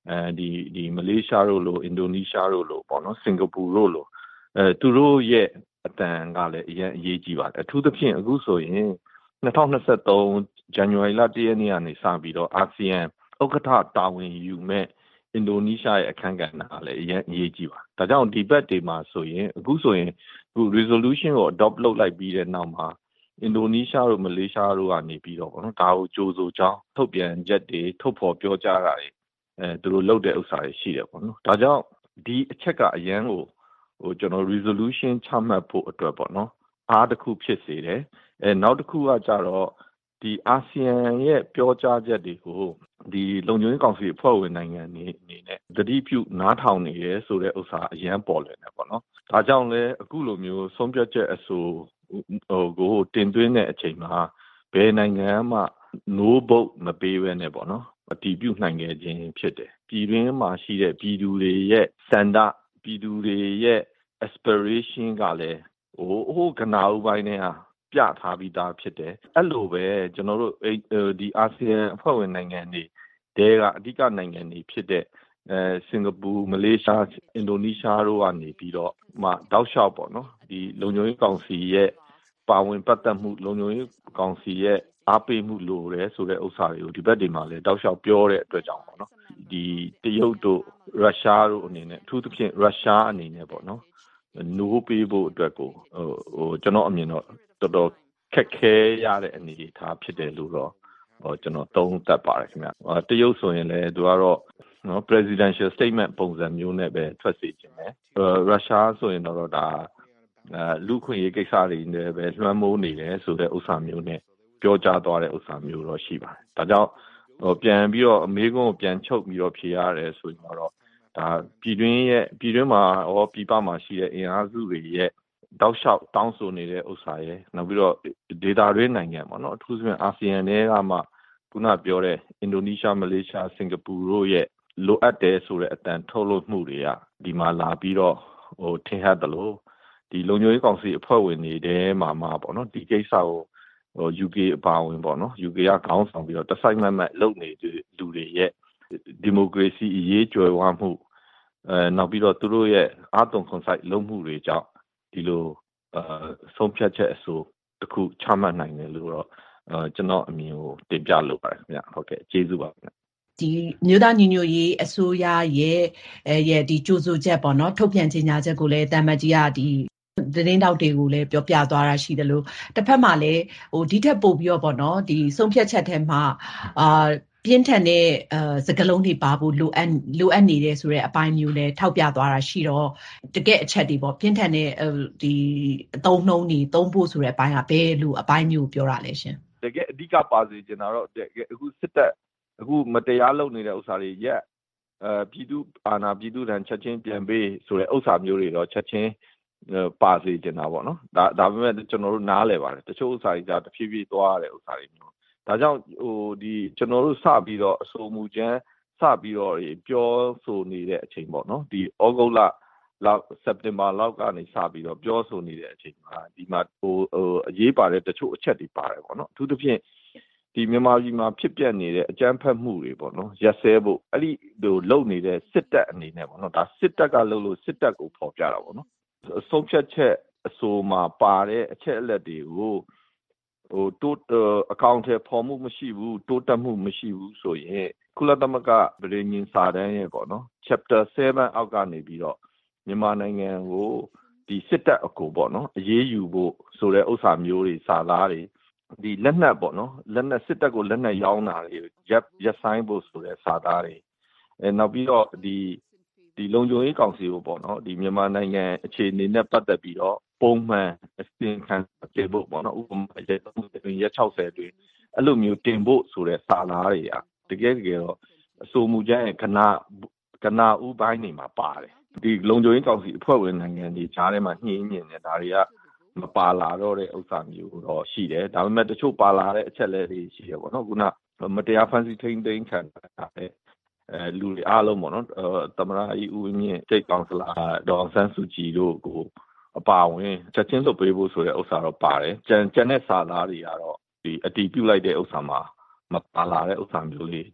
အဲဒီဒီမလေးရှားတို့လိုအင်ဒိုနီးရှားတို့လိုပေါ့နော်စင်ကာပူတို့လိုအဲသူတို့ရဲ့အတန်ကလည်းအရင်အရေးကြီးပါတယ်အထူးသဖြင့်အခုဆိုရင်၂၀၂၃ဇန်နဝါရီလ၁ရက်နေ့ကနေစပြီးတော့အာဆီယံဥက္ကဋ္ဌတာဝန်ယူမဲ့အင်ဒိုနီးရှားရဲ့အခန်းကဏ္ဍကလည်းအရင်အရေးကြီးပါဒါကြောင့်ဒီဘက်တွေမှာဆိုရင်အခုဆိုရင်အခု resolution ကို adopt လုပ်လိုက်ပြီးတဲ့နောက်မှာအင်ဒိုနီးရှားတို့မလေးရှားတို့ကနေပြီးတော့ပေါ့နော်ဒါကိုကြိုးဆိုကြောင်းထုတ်ပြန်ချက်တွေထုတ်ဖော်ပြောကြားတာတွေအဲသူတို့လုပ်တဲ့ဥစ္စာတွေရှိတယ်ပေါ့နော်ဒါကြောင့်ဒီအချက်ကအရန်ကိုဟိုကျွန်တော် resolution ချမှတ်ဖို့အတွက်ပေါ့နော်အားတစ်ခုဖြစ်စေတယ်အဲနောက်တစ်ခုကကြတော့ဒီအာဆီယံရဲ့ပြောကြားချက်တွေကိုဒီလုံခြုံရေးကောင်စီအဖွဲ့ဝင်နိုင်ငံတွေအနေနဲ့သတိပြုနားထောင်နေရဲဆိုတဲ့ဥစ္စာအရန်ပေါ်လွင်တယ်ပေါ့နော်ဒါကြောင့်လဲအခုလိုမျိုးဆုံးဖြတ်ချက်အဆိုဟိုကိုတင်သွင်းတဲ့အချိန်မှာဘယ်နိုင်ငံမှ no vote မပေးဘဲနဲ့ပေါ့နော်အတည်ပြုနိုင်ခဲ့ခြင်းဖြစ်တယ်ပြည်တွင်းမှာရှိတဲ့ပြည်သူတွေရဲ့စန္ဒပြည်သူတွေရဲ့ aspiration ကလည်းဟိုဟိုကနာဦးပိုင်းနဲ့ဟာပြထားပြီးသားဖြစ်တယ်အဲ့လိုပဲကျွန်တော်တို့ဒီအာဆီယံအဖွဲ့ဝင်နိုင်ငံတွေတဲကအဓိကနိုင်ငံတွေဖြစ်တဲ့အဲစင်ကာပူမလေးရှားအင်ဒိုနီးရှားတို့ကနေပြီးတော့မှတောက်လျှောက်ပေါ့နော်ဒီလုံခြုံရေးကောင်စီရဲ့ပါဝင်ပတ်သက်မှုလုံခြုံရေးကောင်စီရဲ့အားပေးမှုလိုတယ်ဆိုတဲ့ဥစ္စာတွေကိုဒီဘက်တွေမှာလည်းတောက်လျှောက်ပြောတဲ့အတွက်ကြောင့်ပေါ့နော်ဒီတရုတ်တို့ရုရှားတို့အနေနဲ့အထူးသဖြင့်ရုရှားအနေနဲ့ပေါ့နော်နိုးပေးဖို့အတွက်ကိုဟိုဟိုကျွန်တော်အမြင်တော့တော်တော်ခက်ခဲရတဲ့အနေအထားဖြစ်တယ်လို့တော့ဟိုကျွန်တော်သုံးသပ်ပါတယ်ခင်ဗျတရုတ်ဆိုရင်လည်းသူကတော့နော် presidential statement ပုံစံမျိုးနဲ့ပဲထွက်စေခြင်းပဲရုရှားဆိုရင်တော့ဒါအဲလူခွင့်ရေးကိစ္စတွေနဲ့ပဲလွှမ်းမိုးနေတယ်ဆိုတဲ့ဥစ္စာမျိုးနဲ့ပြောကြားသွားတဲ့ဥစ္စာမျိုးတော့ရှိပါတယ်ဒါကြောင့်ဟိုပြန်ပြီးတော့အမေကုန်းကိုပြန်ချုပ်ပြီးတော့ဖြေရတယ်ဆိုရင်တော့ဒါပြည်တွင်းရဲ့ပြည်တွင်းမှာဟောပြည်ပမှာရှိတဲ့အင်အားစုတွေရဲ့တောက်လျှောက်တောင်းဆိုနေတဲ့ဥစ္စာရဲ့နောက်ပြီးတော့ဒေတာတွင်းနိုင်ငံပေါ့နော်အထူးသဖြင့်အာဆီယံတွေကမှခုနပြောတဲ့အင်ဒိုနီးရှားမလေးရှားစင်ကာပူတို့ရဲ့လိုအပ်တယ်ဆိုတဲ့အတန်ထုတ်လွှတ်မှုတွေကဒီမှာလာပြီးတော့ဟိုထင်ဟပ်တယ်လို့ဒီလုံခြုံရေးကောင်စီအဖွဲ့ဝင်တွေတဲမှာမှာပေါ့နော်ဒီကိစ္စကိုဟို ယူ ကေ အပါဝင်ပေါ့နော် ယူ ကေ ကခေါင်းဆောင်ပြီးတော့တစိုက်မတ်မတ်လုပ်နေတဲ့လူတွေရဲ့ဒီမိုကရေစီအရေးကြွယ်ဝမှုအဲနောက်ပြီးတော့သူတို့ရဲ့အာသွန်ခွန်ဆိုင်လုပ်မှုတွေကြောင့်ဒီလိုအဲဆုံးဖြတ်ချက်အဆိုတစ်ခုချမှတ်နိုင်တယ်လို့တော့အဲကျွန်တော်အမြင်ကိုတင်ပြလိုပါတယ်ခင်ဗျဟုတ်ကဲ့ကျေးဇူးပါခင်ဗျ
ဒီမြို့သားညီညွတ်ရေးအစိုးရရဲ့အဲရဲ့ဒီကြိုးဆိုချက်ပေါ့နော်ထုတ်ပြန်ကြေညာချက်ကိုလည်းတမ္မကြီးကဒီသတင်းတောက်တွေကိုလည်းပြောပြသွားတာရှိတယ်လို့တစ်ဖက်မှာလည်းဟိုဒီထက်ပိုပြီးတော့ပေါ့နော်ဒီဆုံးဖြတ်ချက်ထဲမှာအာပြင်းထန်တဲ့အဲစကလုံးတွေပါဖို့လိုအပ်လိုအပ်နေတယ်ဆိုတဲ့အပိုင်းမျိုးလည်းထောက်ပြသွားတာရှိတော့တကယ်အချက်တွေပေါ့ပြင်းထန်တဲ့ဒီအသုံးနှုန်းတွေသုံးဖို့ဆိုတဲ့အပိုင်းကဘယ်လိုအပိုင်းမျိုးပြောတာလဲရှင်
တကယ်အဓိကပါစေချင်တာတော့အခုစစ်တပ်အခုမတရားလုပ်နေတဲ့ဥစ္စာတွေရက်အဲပြည်သူအာဏာပြည်သူတန်ချက်ချင်းပြန်ပေးဆိုတဲ့ဥစ္စာမျိုးတွေတော့ချက်ချင်းပါစေချင်တာပေါ့နော်ဒါဒါပေမဲ့ကျွန်တော်တို့နားလဲပါတယ်တချို့ဥစ္စာတွေじゃတဖြည်းဖြည်းသွားရတဲ့ဥစ္စာတွေမျိုးဒါကြောင့်ဟိုဒီကျွန်တော်တို့စပြီးတော့အဆိုမှုချမ်းစပြီးတော့ပြောဆိုနေတဲ့အချိန်ပေါ့နော်ဒီဩဂုတ်လလောက်စက်တင်ဘာလောက်ကနေစပြီးတော့ပြောဆိုနေတဲ့အချိန်မှာဒီမှာဟိုဟိုအရေးပါတဲ့တချို့အချက်တွေပါတယ်ပေါ့နော်အထူးသဖြင့်ဒီမြန်မာပြည်မှာဖြစ်ပျက်နေတဲ့အကြမ်းဖက်မှုတွေပေါ့နော်ရက်စဲဖို့အဲ့ဒီဟိုလုံနေတဲ့စစ်တပ်အနေနဲ့ပေါ့နော်ဒါစစ်တပ်ကလုံလို့စစ်တပ်ကိုဖော်ပြတာပေါ့နော်ဆုံးဖြတ်ချက်အဆိုမှာပါတဲ့အချက်အလက်တွေကိုဟိုတိုးအကောင့်ထဲပေါ်မှုမရှိဘူးတိုးတက်မှုမရှိဘူးဆိုရင်ကုလသမဂ္ဂပြည်ညင်စာတမ်းရဲ့ပေါ့နော် chapter seven အောက်ကနေပြီးတော့မြန်မာနိုင်ငံကိုဒီစစ်တပ်အကူပေါ့နော်အရေးယူဖို့ဆိုတဲ့ဥစ္စာမျိုးတွေစာသားတွေဒီလက်နက်ပေါ့နော်လက်နက်စစ်တပ်ကိုလက်နက်ရောင်းတာတွေရက်ရက်ဆိုင်ဖို့ဆိုတဲ့စာသားတွေအဲနောက်ပြီးတော့ဒီဒီလုံခြုံရေးကောင်စီကိုပေါ့နော်ဒီမြန်မာနိုင်ငံအခြေအနေနဲ့ပတ်သက်ပြီးတော့ပုံမှန်အစီအခံတင်ဖို့ပေါ့နော်ဥပမာရက်သုံးဆယ်ရက်ခြောက်ဆယ်အတွင်းအဲ့လိုမျိုးတင်ဖို့ဆိုတဲ့စာသားတွေကတကယ်တကယ်တော့အဆိုမှုကျမ်းရဲ့ခဏခဏဥပိုင်းနေမှာပါတယ်ဒီလုံခြုံရေးကောင်စီအဖွဲ့ဝင်နိုင်ငံတွေကြားထဲမှာညှင်းညင်နေဒါတွေကမပါလာတော့တဲ့ဥစ္စာမျိုးတော့ရှိတယ်ဒါပေမဲ့တချို့ပါလာတဲ့အချက်လက်တွေရှိတယ်ပေါ့နော်ခုနမတရားဖန်ဆီးထိန်းသိမ်းခံတာပဲအဲလူတွေအားလုံးပေါ့နော်သမ္မတကြီးဦးဝင်းမြင့်စိတ်ကောင်ဆလာဒေါအောင်ဆန်းစုကြည်တို့ကိုအပါဝင်ချက်ချင်းလွတ်ပေးဖို့ဆိုတဲ့ဥစ္စာတော့ပါတယ်ကျန်ကျန်တဲ့စာသားတွေကတော့ဒီအတီးပြုတ်လိုက်တဲ့ဥစ္စာမှာမပါလာတဲ့ဥစ္စာမျိုးလေး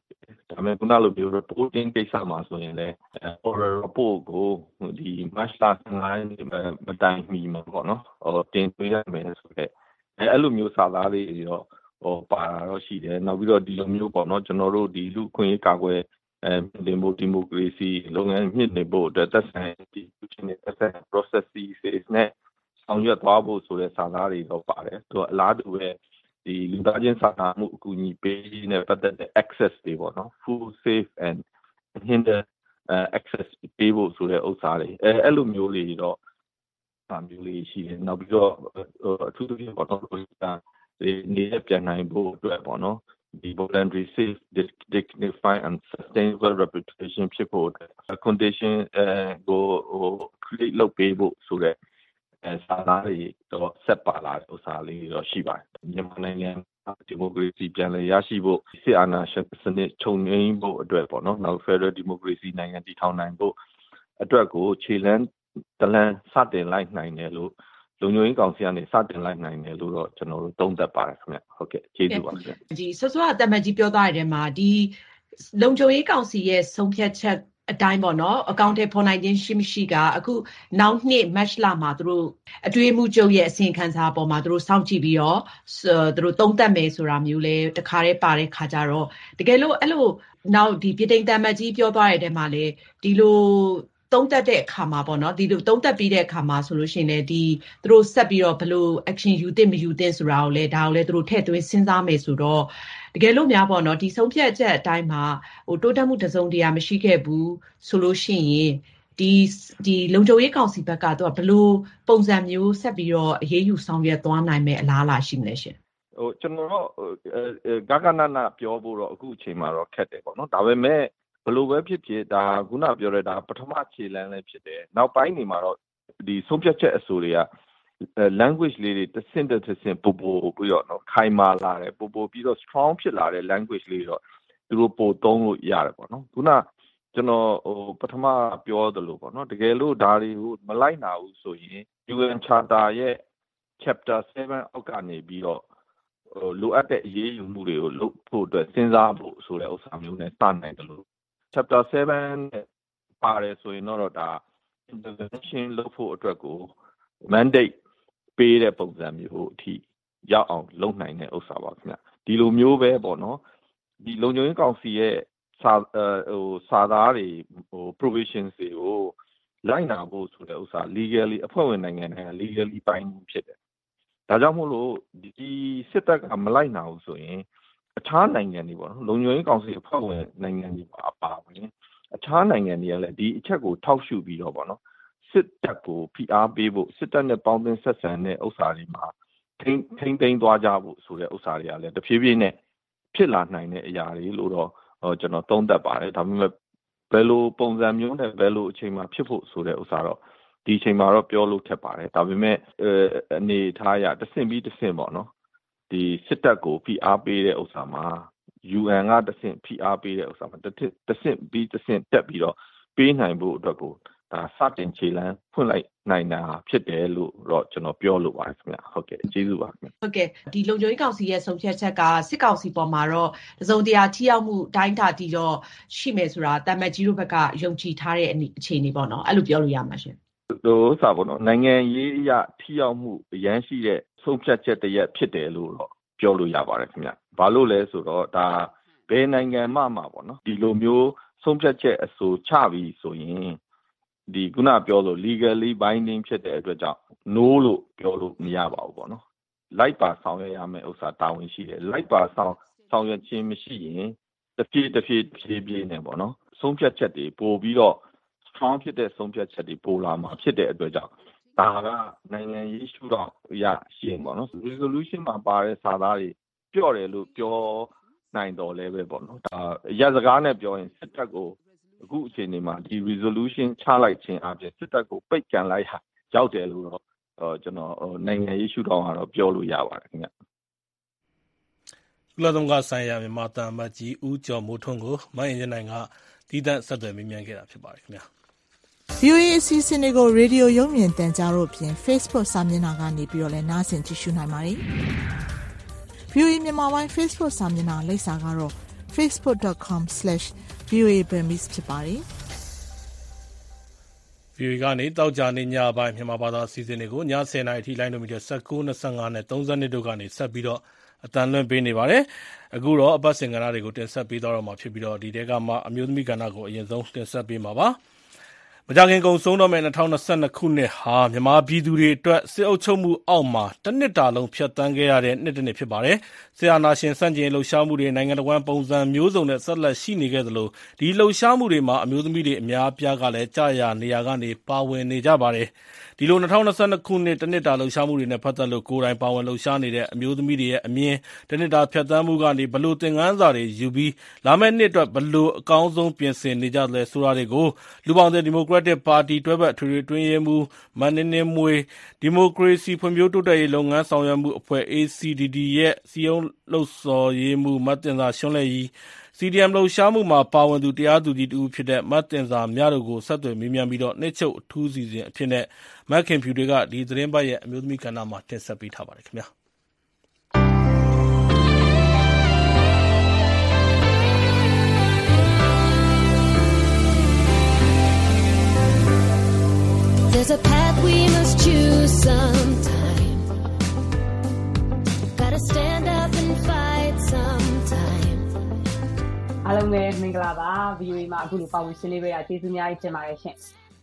ဒါပေမဲ့ခုနလိုမျိုး reporting ကိစ္စမှာဆိုရင်လည်း oral report ကိုဒီ March လ ဆယ့်ငါး ရက်နေ့မတိုင်မီမှာပေါ့နော်ဟိုတင်သွင်းရမယ်ဆိုတဲ့အဲအဲ့လိုမျိုးစာသားလေးတွေတော့ဟိုပါတာတော့ရှိတယ်နောက်ပြီးတော့ဒီလိုမျိုးပေါ့နော်ကျွန်တော်တို့ဒီလူခွင့်ရေးကာကွယ်အဲဒီမိုဒီမိုကရေစီလုပ်ငန်းမြင့်နေဖို့အတွက်သက်ဆိုင်ဒီချင်းနဲ့သက်ဆိုင် processes နဲ့ဆောင်ရွက်သွားဖို့ဆိုတဲ့စာသားတွေတော့ပါတယ်သူအလားတူပဲဒီလူသားချင်းစာနာမှုအကူအညီပေးနဲ့ပတ်သက်တဲ့ access တွေပေါ့နော် full safe and hinder uh, access ပေးဖို့ဆိုတဲ့ဥစ္စာတွေအဲအဲ့လိုမျိုးလေးတော့အမျိုးလေးရှိတယ်နောက်ပြီးတော့အထူးသဖြင့်ပေါ့နော်ဒီနေရပြန်နိုင်ဖို့အတွက်ပေါ့နော်ဒီ voluntary safe dignified and sustainable reputation ဖြစ်ဖို့ condition အဲကို create လုပ်ပေးဖို့ဆိုတဲ့အဲစာသားတွေတော့ဆက်ပါလာတဲ့ဥစ္စာလေးတွေတော့ရှိပါတယ်မြန်မာနိုင်ငံဒီမိုကရေစီပြန်လည်ရရှိဖို့စစ်အာဏာရှင်စနစ်ချုပ်ငြိမ်းဖို့အတွက်ပေါ့နော်နောက် Federal Democracy နိုင်ငံတည်ထောင်နိုင်ဖို့အတွက်ကိုခြေလှမ်းတလန်စတင်လိုက်နိုင်တယ်လို့လုံခြုံရေးကောင်စီကနေစတင်လိုက်နိုင်တယ်လို့တော့ကျွန်တော်တို့သုံးသပ်ပါတယ်ခင်ဗျဟုတ်ကဲ့ကျေးဇူးပါခင်ဗျ
ဒီဆော့ဆော့အတမကြီးပြောသားတဲ့မှာဒီလုံခြုံရေးကောင်စီရဲ့ဆုံးဖြတ်ချက်အတိုင်းပေါ့နော်အကောင့်ထဲပေါ်နိုင်ခြင်းရှိမရှိကအခုနောက်နှစ် match လမှာသူတို့အတွေ့အမှုချုပ်ရဲ့အစီရင်ခံစာပေါ်မှာသူတို့စောင့်ကြည့်ပြီးတော့သူတို့သုံးသပ်မယ်ဆိုတာမျိုးလဲတခါတည်းပါတဲ့ခါကြတော့တကယ်လို့အဲ့လိုနောက်ဒီပြည်တိန်တမကြီးပြောသွားတဲ့တဲမှာလဲဒီလိုသုံးသပ်တဲ့အခါမှာပေါ့နော်ဒီလိုသုံးသပ်ပြီးတဲ့အခါမှာဆိုလို့ရှိရင်လည်းဒီသူတို့ဆက်ပြီးတော့ဘယ်လို action ယူသင့်မယူသင့်ဆိုတာကိုလည်းဒါကိုလည်းသူတို့ထည့်သွင်းစဉ်းစားမယ်ဆိုတော့တကယ်လို့များပေါ့နော်ဒီဆုံးဖြတ်ချက်အတိုင်းမှာဟိုတိုးတက်မှုတစုံတရာမရှိခဲ့ဘူးဆိုလို့ရှိရင်ဒီဒီလုံခြုံရေးကောင်စီဘက်ကသူကဘယ်လိုပုံစံမျိုးဆက်ပြီးတော့အရေးယူဆောင်ရွက်သွားနိုင်မယ်အလားအလာရှိမလဲရှင်
ဟိုကျွန်တော်တို့ဂဂနနာပြောဖို့တော့အခုအချိန်မှာတော့ခက်တယ်ပေါ့နော်ဒါပေမဲ့ဘယ်လိုပဲဖြစ်ဖြစ်ဒါခုနပြောတဲ့ဒါပထမခြေလှမ်းလည်းဖြစ်တယ်နောက်ပိုင်းနေမှာတော့ဒီဆုံးဖြတ်ချက်အဆိုတွေက language လေးတွေတစ်ဆင့်တစ်ဆင့်ပို့ပို့ပြီးတော့နော်ခိုင်မာလာတယ်ပို့ပို့ပြီးတော့ strong ဖြစ်လာတဲ့ language လေးတော့သူတို့ပို့သုံးလို့ရတယ်ပေါ့နော်ခုနကျွန်တော်ဟိုပထမပြောသလိုပေါ့နော်တကယ်လို့ဒါတွေကိုမလိုက်နာဘူးဆိုရင် ယူ အန် Charter ရဲ့ chapter seven အောက်ကနေပြီးတော့ဟိုလိုအပ်တဲ့အရေးယူမှုတွေကိုလုပ်ဖို့အတွက်စဉ်းစားဖို့ဆိုတဲ့ဥစ္စာမျိုးနဲ့စနိုင်တယ်လို့chapter seven ပါတယ်ဆိုရင်တော့ဒါ intervention လုပ်ဖို့အတွက်ကို mandate ပေးတဲ့ပုံစံမျိုးအထိရောက်အောင်လုပ်နိုင်တဲ့ဥစ္စာပါခင်ဗျဒီလိုမျိုးပဲပေါ့နော်ဒီလုံခြုံရေးကောင်စီရဲ့စာဟိုစာသားတွေဟို provisions တွေကိုလိုက်နာဖို့ဆိုတဲ့ဥစ္စာ legally အဖွဲ့ဝင်နိုင်ငံတွေက legally ပိုင်းဖြစ်တယ်ဒါကြောင့်မို့လို့ဒီစစ်တပ်ကမလိုက်နာဘူးဆိုရင်အခြားနိုင်ငံတွေပေါ့နော်လုံခြုံရေးကောင်စီအဖွဲ့ဝင်နိုင်ငံတွေအပါအဝင်အခြားနိုင်ငံတွေကလည်းဒီအချက်ကိုထောက်ရှုပြီးတော့ပေါ့နော်စစ်တပ်ကိုဖိအားပေးဖို့စစ်တပ်နဲ့ပေါင်းသင်းဆက်ဆံတဲ့ဥစ္စာတွေမှာထိန်းထိန်းသိမ်းသွားကြဖို့ဆိုတဲ့ဥစ္စာတွေကလည်းတဖြည်းဖြည်းနဲ့ဖြစ်လာနိုင်တဲ့အရာတွေလို့တော့ကျွန်တော်သုံးသပ်ပါတယ်ဒါပေမဲ့ဘယ်လိုပုံစံမျိုးနဲ့ဘယ်လိုအချိန်မှာဖြစ်ဖို့ဆိုတဲ့ဥစ္စာတော့ဒီအချိန်မှာတော့ပြောလို့ထက်ပါတယ်ဒါပေမဲ့အနေထားရတစ်ဆင့်ပြီးတစ်ဆင့်ပေါ့နော်ဒီစစ်တပ်ကိုဖိအားပေးတဲ့ဥစ္စာမှာ ယူ အန် ကတစ်ဆင့်ဖိအားပေးတဲ့ဥစ္စာမှာတစ်ဆင့်ပြီးတစ်ဆင့်တက်ပြီးတော့ပေးနိုင်ဖို့အတွက်ကိုဒါစတင်ခြေလှမ်းဖွင့်လိုက်နိုင်တာဖြစ်တယ်လို့တော့ကျွန်တော်ပြောလို့ပါတယ်ခင်ဗျဟုတ်ကဲ့ကျေးဇူးပါခင်ဗျ
ဟုတ်ကဲ့ဒီလုံခြုံရေးကောင်စီရဲ့ဆုံးဖြတ်ချက်ကစစ်ကောင်စီပေါ်မှာတော့တစုံတရာထိရောက်မှုတိုင်းတာတီတော့ရှိမယ်ဆိုတာတာမတ်ကြီးတို့ဘက်ကယုံကြည်ထားတဲ့အခြေအနေပေါ့နော်အဲ့လိုပြောလို့ရမှာရှင်
တို့စာပေါ့နော်နိုင်ငံရေးအရထိရောက်မှုအရန်ရှိတဲ့ဆုံးဖြတ်ချက်တရက်ဖြစ်တယ်လို့တော့ပြောလို့ရပါတယ်ခင်ဗျဘာလို့လဲဆိုတော့ဒါဘယ်နိုင်ငံမှမှာပေါ့နော်ဒီလိုမျိုးဆုံးဖြတ်ချက်အဆိုချပြီးဆိုရင်ဒီခုနပြောလို့ legally binding ဖြစ်တဲ့အတွက်ကြောင့် no လို့ပြောလို့မရပါဘူးပေါ့နော်လိုက်ပါဆောင်ရွက်ရမယ့်ဥစ္စာတာဝန်ရှိတယ်လိုက်ပါဆောင်ဆောင်ရွက်ခြင်းမရှိရင်တစ်ပြေးတစ်ပြေးဖြည်းဖြည်းနဲ့ပေါ့နော်ဆုံးဖြတ်ချက်တွေပို့ပြီးတော့ strong ဖြစ်တဲ့ဆုံးဖြတ်ချက်တွေပို့လာမှာဖြစ်တဲ့အတွက်ကြောင့်ဒါကနိုင်ငံရေးရှုထောင့်ရရှင်းပေါ့နော် resolution မှာပါတဲ့စာသားတွေပြော့တယ်လို့ပြောနိုင်တော်လဲပဲပေါ့နော်ဒါရစကားနဲ့ပြောရင်စစ်တပ်ကိုအခုအချိန်ဒီမှာဒီ resolution ချလိုက်ခြင်းအပြင်စစ်တပ်ကိုပိတ်ကန်လိုက်ဟာရောက်တယ်လို့တော့ကျွန်တော်နိုင်ငံရေးရှုထောင့်ကတော့ပြောလို့ရပါတယ်ခင်ဗျ
ကုလသမဂ္ဂဆိုင်ရာမြန်မာသံအမတ်ကြီးဦးကျော်မိုးထွန်းကိုမအင်ဂျင်နိုင်ကတီးသန့်ဆက်သွယ်မေးမြန်းခဲ့တာဖြစ်ပါတယ်ခင်ဗျာ
ဗွီအိုအေ အစီအစဉ်တွေကိုရေဒီယိုရုပ်မြင်သံကြားတို့ဖြင့် Facebook စာမျက်နှာကနေပြီးတော့လည်းနားဆင်ကြည့်ရှုနိုင်ပါတယ်။ ဗွီအိုအေမြန်မာပိုင်း Facebook စာမျက်နှာလိပ်စာကတော့ facebook dot com slash v o a burmese ဖြစ်ပါတယ်
ဗီအိုအေ ကနေတောက်ကြနေညပိုင်းမြန်မာဘာသာအစီအစဉ်တွေကိုညဆယ်နာရီထိလိုင်းဒိုမီတာ၁၉ ၂၅နဲ့၃၂တို့ကနေဆက်ပြီးတော့အတန်လွှင့်ပေးနေပါတယ်။အခုတော့အပတ်စဉ်ကဏ္ဍတွေကိုတင်ဆက်ပေးတော့မှာဖြစ်ပြီးတော့ဒီတဲကမှအမျိုးသမီးကဏ္ဍကိုအရင်ဆုံးတင်ဆက်ပေးမှာပါ။မကြခင်ကုန်ဆုံးတော့မယ့်၂၀၂၂ခုနှစ်ဟာမြန်မာပြည်သူတွေအတွက်စစ်အုပ်ချုပ်မှုအောက်မှာတစ်နှစ်တာလုံးဖြတ်သန်းခဲ့ရတဲ့နှစ်တစ်နှစ်ဖြစ်ပါတယ်။ဆရာနာရှင်စန့်ကျင်လှုပ်ရှားမှုတွေနိုင်ငံတော်ပုံစံမျိုးစုံနဲ့ဆက်လက်ရှိနေခဲ့သလိုဒီလှုပ်ရှားမှုတွေမှာအမျိုးသမီးတွေအများအပြားကလည်းကြာရနေရာကနေပါဝင်နေကြပါတယ်။ဒီလို၂၀၂၂ခုနှစ်တစ်နှစ်တာလှုပ်ရှားမှုတွေနဲ့ပတ်သက်လို့ကိုယ်တိုင်ပါဝင်လှုပ်ရှားနေတဲ့အမျိုးသမီးတွေရဲ့အမြင်တစ်နှစ်တာဖြတ်သန်းမှုကနေဘလို့သင်ခန်းစာတွေယူပြီးလာမယ့်နှစ်အတွက်ဘလို့အကောင်းဆုံးပြင်ဆင်နေကြလဲဆိုတာတွေကိုလူပေါင်းတဲ့ဒီမိုကရက်တစ်ပါတီတွဲဘက်ထွေထွေတွင်းရေးမှူးမန်နင်းနင်းမွေဒီမိုကရေစီဖွံ့ဖြိုးတိုးတက်ရေးလုပ်ငန်းဆောင်ရွက်မှုအဖွဲ့ A C D D ရဲ့စီယုံလှုပ်ဆော်ရေးမှူးမတ်တင်စာရှွန်းလဲရီ C D M လှုပ်ရှားမှုမှာပါဝင်သူတရားသူကြီးတူဖြစ်တဲ့မတ်တင်စာမြတို့ကိုဆက်သွယ်မေးမြန်းပြီးတော့နှစ်ချုပ်အထူးစီစဉ်အဖြစ်နဲ့မက်ခင်ဖြူတွေကဒီသတင်းပတ်ရဲ့အမျိုးသမီးကဏ္ဍမှာတင်ဆက်ပေးထားပါတယ်ခင်ဗျာ
There's a path we must choose sometime. Gotta stand up and fight sometime.
အားလုံးပဲမင်္ဂလာပါ ဗီအိုအေ မှာအခုလိုပါဝင်ဆွေးနွေးပေးတာကျေးဇူးအများကြီးတင်ပါတယ်ရှင်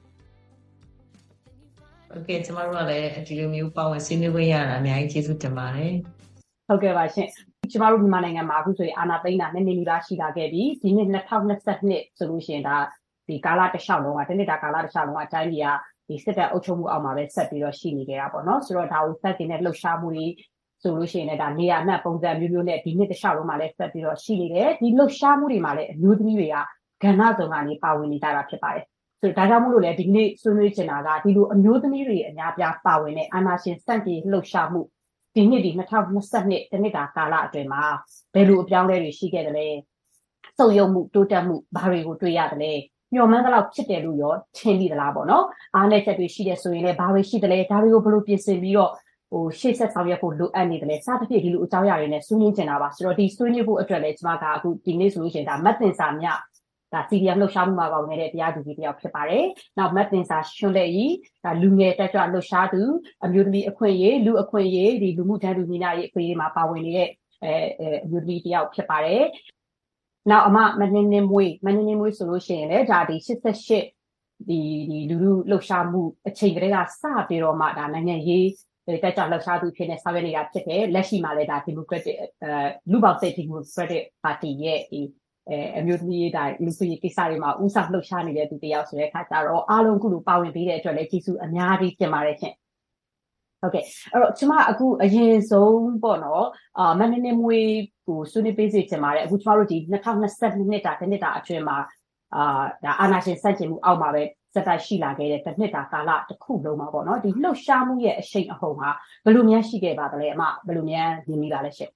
ဟုတ်ကဲ့ကျမတို့ကလည်းဒီလိုမျိုးပါဝင်ဆွေးနွေးခွင့်ရတာအများကြီးကျေးဇူးတင်ပါတယ်
ဟုတ်ကဲ့ပါရှင်ကျမတို့မြန်မာနိုင်ငံမှာအခုဆိုရင်အာဏာသိမ်းတာနည်းနည်းလေးပါရှိလာခဲ့ပြီဒီနှစ်၂၀၂၂ဆိုလို့ရှိရင်ဒါဒီကာလတစ်လျှောက်လုံးကတနေ့တာကာလတစ်လျှောက်လုံးကအတိုင်းကြီးကဒီစစ်တပ်အုပ်ချုပ်မှုအောက်မှာပဲဆက်ပြီးတော့ရှိနေကြတာပေါ့နော်ဆိုတော့ဒါကိုစတင်တဲ့လှုပ်ရှားမှုတွေဆိုလို့ရှိရင်လည်းဒါနေရာနဲ့ပုံစံမျိုးမျိုးနဲ့ဒီနှစ်တစ်လျှောက်လုံးမှာလည်းဆက်ပြီးတော့ရှိနေတယ်ဒီလှုပ်ရှားမှုတွေမှာလည်းအမျိုးသမီးတွေကကဏ္ဍစုံကနေပါဝင်နေကြတာဖြစ်ပါတယ်ဆိုတော့ဒါကြောင့်မို့လို့လည်းဒီနေ့ဆွေးနွေးချင်တာကဒီလိုအမျိုးသမီးတွေအများပြားပါဝင်တဲ့အာဏာရှင်စန့်ကျင်လှုပ်ရှားမှုဒီနှစ်ဒီ၂၀၂၂တနှစ်တာကာလအတွင်းမှာဘယ်လိုအပြောင်းအလဲတွေရှိခဲ့တယ်လဲစုံယုံမှုတိုးတက်မှုဘာတွေကိုတွေ့ရတယ်လဲညှော်မှန်းသလောက်ဖြစ်တယ်လို့ရောထင်မိသလားပေါ့နော်အားနဲ့ချက်တွေရှိတယ်ဆိုရင်လည်းဘာတွေရှိတယ်လဲဒါတွေကိုဘယ်လိုပြင်ဆင်ပြီးတော့ဟိုရှေ့ဆက်ဆောင်ရွက်ဖို့လိုအပ်နေတယ်လဲစသဖြင့်ဒီလိုအကြောင်းအရာတွေနဲ့ဆွေးနွေးချင်တာပါဆိုတော့ဒီဆွေးနွေးဖို့အတွက်လည်းကျွန်မကအခုဒီနေ့ဆိုလို့ရှိရင်ဒါမတ်တင်စာမြဒါ C D M လှုပ်ရှားမှုမှာပါဝင်နေတဲ့တရားသူကြီးတယောက်ဖြစ်ပါတယ်နောက်မတ်တင်စာရှွန်းလက်ကြီးဒါလူငယ်တက်ကြွလှုပ်ရှားသူအမျိုးသမီးအခွင့်အရေးလူအခွင့်အရေးဒီလူမှုတန်းတူညီမျှရေးအခွင့်အရေးမှာပါဝင်နေတဲ့အဲအမျိုးသမီးတယောက်ဖြစ်ပါတယ်နောက်အမမနင်းနေမွေးမနင်းနေမွေးဆိုလို့ရှိရင်လည်းဒါဒီ၈၈ဒီဒီလူလူလှုပ်ရှားမှုအချိန်ကလေးကစပြီးတော့မှဒါနိုင်ငံရေးတက်ကြွလှုပ်ရှားသူဖြစ်နေဆောင်ရွက်နေတာဖြစ်တယ်လက်ရှိမှာလည်းဒါဒီမိုကရက်တစ်အဲလူပေါင်းစိတ်ဒီမိုကရက်တစ်ပါတီရဲ့ဒီအဲအမျိုးသမီးဒါလူစုရေးကိစ္စတွေမှာဦးဆောင်လှုပ်ရှားနေတဲ့သူတယောက်ဆိုတဲ့အခါကျတော့အားလုံးခုလိုပါဝင်ပေးတဲ့အတွက်လည်းကျေးဇူးအများကြီးတင်ပါတယ်ရှင်ဟုတ်ကဲ့အဲ့တော့ကျွန်မအခုအရင်ဆုံးပေါ့နော်အာမနင်းနေမွေးကိုဆွေးနွေးပေးစီချင်ပါတယ်အခုကျွန်တော်တို့ဒီ၂၀၂၂နှစ်တာတစ်နှစ်တာအတွင်းမှာအာဒါအာဏာရှင်စန့်ကျင်မှုအောက်မှာပဲစက်တိုက်ရှိလာခဲ့တဲ့တစ်နှစ်တာကာလတစ်ခုလုံးမှာပေါ့နော်ဒီလှုပ်ရှားမှုရဲ့အရှိန်အဟုန်ဟာဘယ်လိုများရှိခဲ့ပါသလဲအမဘယ်လိုများမြင်မိပါလဲရှင်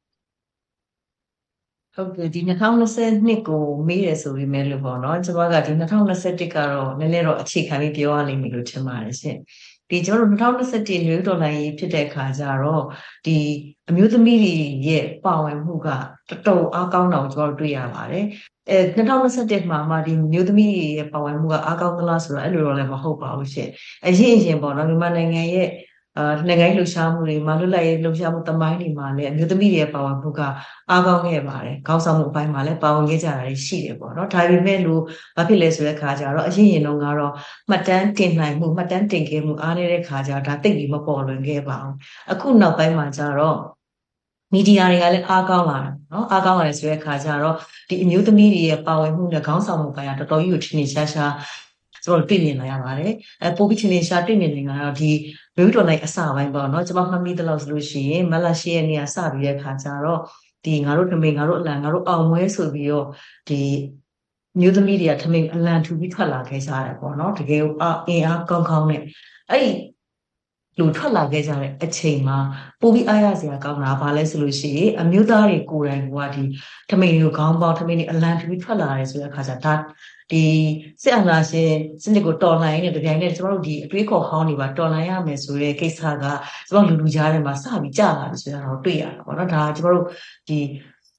ဟုတ်ကဲ့ဒီ၂၀၂၂ကိုမေးရဆိုပြီးမဲ့လို့ပေါ့နော်ကျွန်မကဒီ၂၀၂၁ကတော့နည်းနည်းတော့အခြေခံပြီးပြောရလိမ့်မယ်လို့ထင်ပါတယ်ရှင်ဒီကျွန်တော်တို့၂၀၂၁နွေဒေါ်လာရေးဖြစ်တဲ့အခါကျတော့ဒီအမျိုးသမီးတွေရဲ့ပါဝင်မှုကတော်တော်အားကောင်းတာကိုကျွန်တော်တို့တွေ့ရပါတယ်အဲ၂၀၂၁မှာမှဒီမျိုးသမီးတွေရဲ့ပါဝင်မှုကအားကောင်းသလားဆိုတော့အဲ့လိုတော့လည်းမဟုတ်ပါဘူးရှင်အရင်အရင်ပေါ့နော်မြန်မာနိုင်ငံရဲ့အာနိုင်ငံရေးလှုပ်ရှားမှုတွေမှာလွတ်လပ်ရေးလှုပ်ရှားမှုတမိုင်းတွေမှာလည်းအမျိုးသမီးတွေရဲ့ပါဝင်မှုကအားကောင်းခဲ့ပါတယ်ခေါင်းဆောင်မှုအပိုင်းမှာလည်းပါဝင်ခဲ့ကြတာရှိတယ်ပေါ့နော်ဒါပေမဲ့လို့ဘာဖြစ်လဲဆိုတဲ့ခါကျတော့အရင်ရင်တော့ကတော့မှတ်တမ်းတင်နိုင်မှုမှတ်တမ်းတင်ခဲ့မှုအားနေတဲ့ခါကျတော့ဒါသိပ်ပြီးမပေါ်လွင်ခဲ့ပါဘူးအခုနောက်ပိုင်းမှာကျတော့မီဒီယာတွေကလည်းအားကောင်းလာတယ်နော်အားကောင်းလာတယ်ဆိုတဲ့ခါကျတော့ဒီအမျိုးသမီးတွေရဲ့ပါဝင်မှုနဲ့ခေါင်းဆောင်မှုပိုင်းကတော်တော်ကြီးကိုထင်ထင်ရှားရှားကျွန်တော်တွေ့မြင်လာရပါတယ်အဲပိုပြီးထင်ထင်ရှားတွေ့မြင်နေကတော့ဒီဘယ်လိုလိုက်အစပိုင်းပေါ့နော်ကျွန်မမှတ်မိသလောက်ဆိုလို့ရှိရင်မလရှိရဲ့နေရာစပြီးတဲ့ခါကျတော့ဒီငါတို့ထမိန်ငါတို့အလံငါတို့အောင်မွဲဆိုပြီးတော့ဒီမျိုးသမီးတွေကထမိန်အလံထူပြီးထွက်လာခဲ့ကြတယ်ပေါ့နော်တကယ်အင်အားကောင်းကောင်းနဲ့အဲ့လူထွက်လာခဲ့ကြတဲ့အချိန်မှာပိုပြီးအားရစရာကောင်းတာဘာလဲဆိုလို့ရှိရင်အမျိုးသားတွေကိုယ်တိုင်ကဒီထမိန်ကိုခေါင်းပေါက်ထမိန်တွေအလံထူပြီးထွက်လာတယ်ဆိုတဲ့အခါကျဒါဒီစစ်အာဏာရှင်စနစ်ကိုတော်လှန်ရင်းနဲ့တပြိုင်နက်ကျွန်တော်တို့ဒီအတွေးခေါ်ဟောင်းတွေပါတော်လှန်ရမယ်ဆိုတဲ့ကိစ္စကကျွန်တော်လူလူကြားထဲမှာစပြီးကြာလာပြီဆိုတာတော့တွေ့ရတာပေါ့နော်ဒါကျွန်တော်တို့ဒီ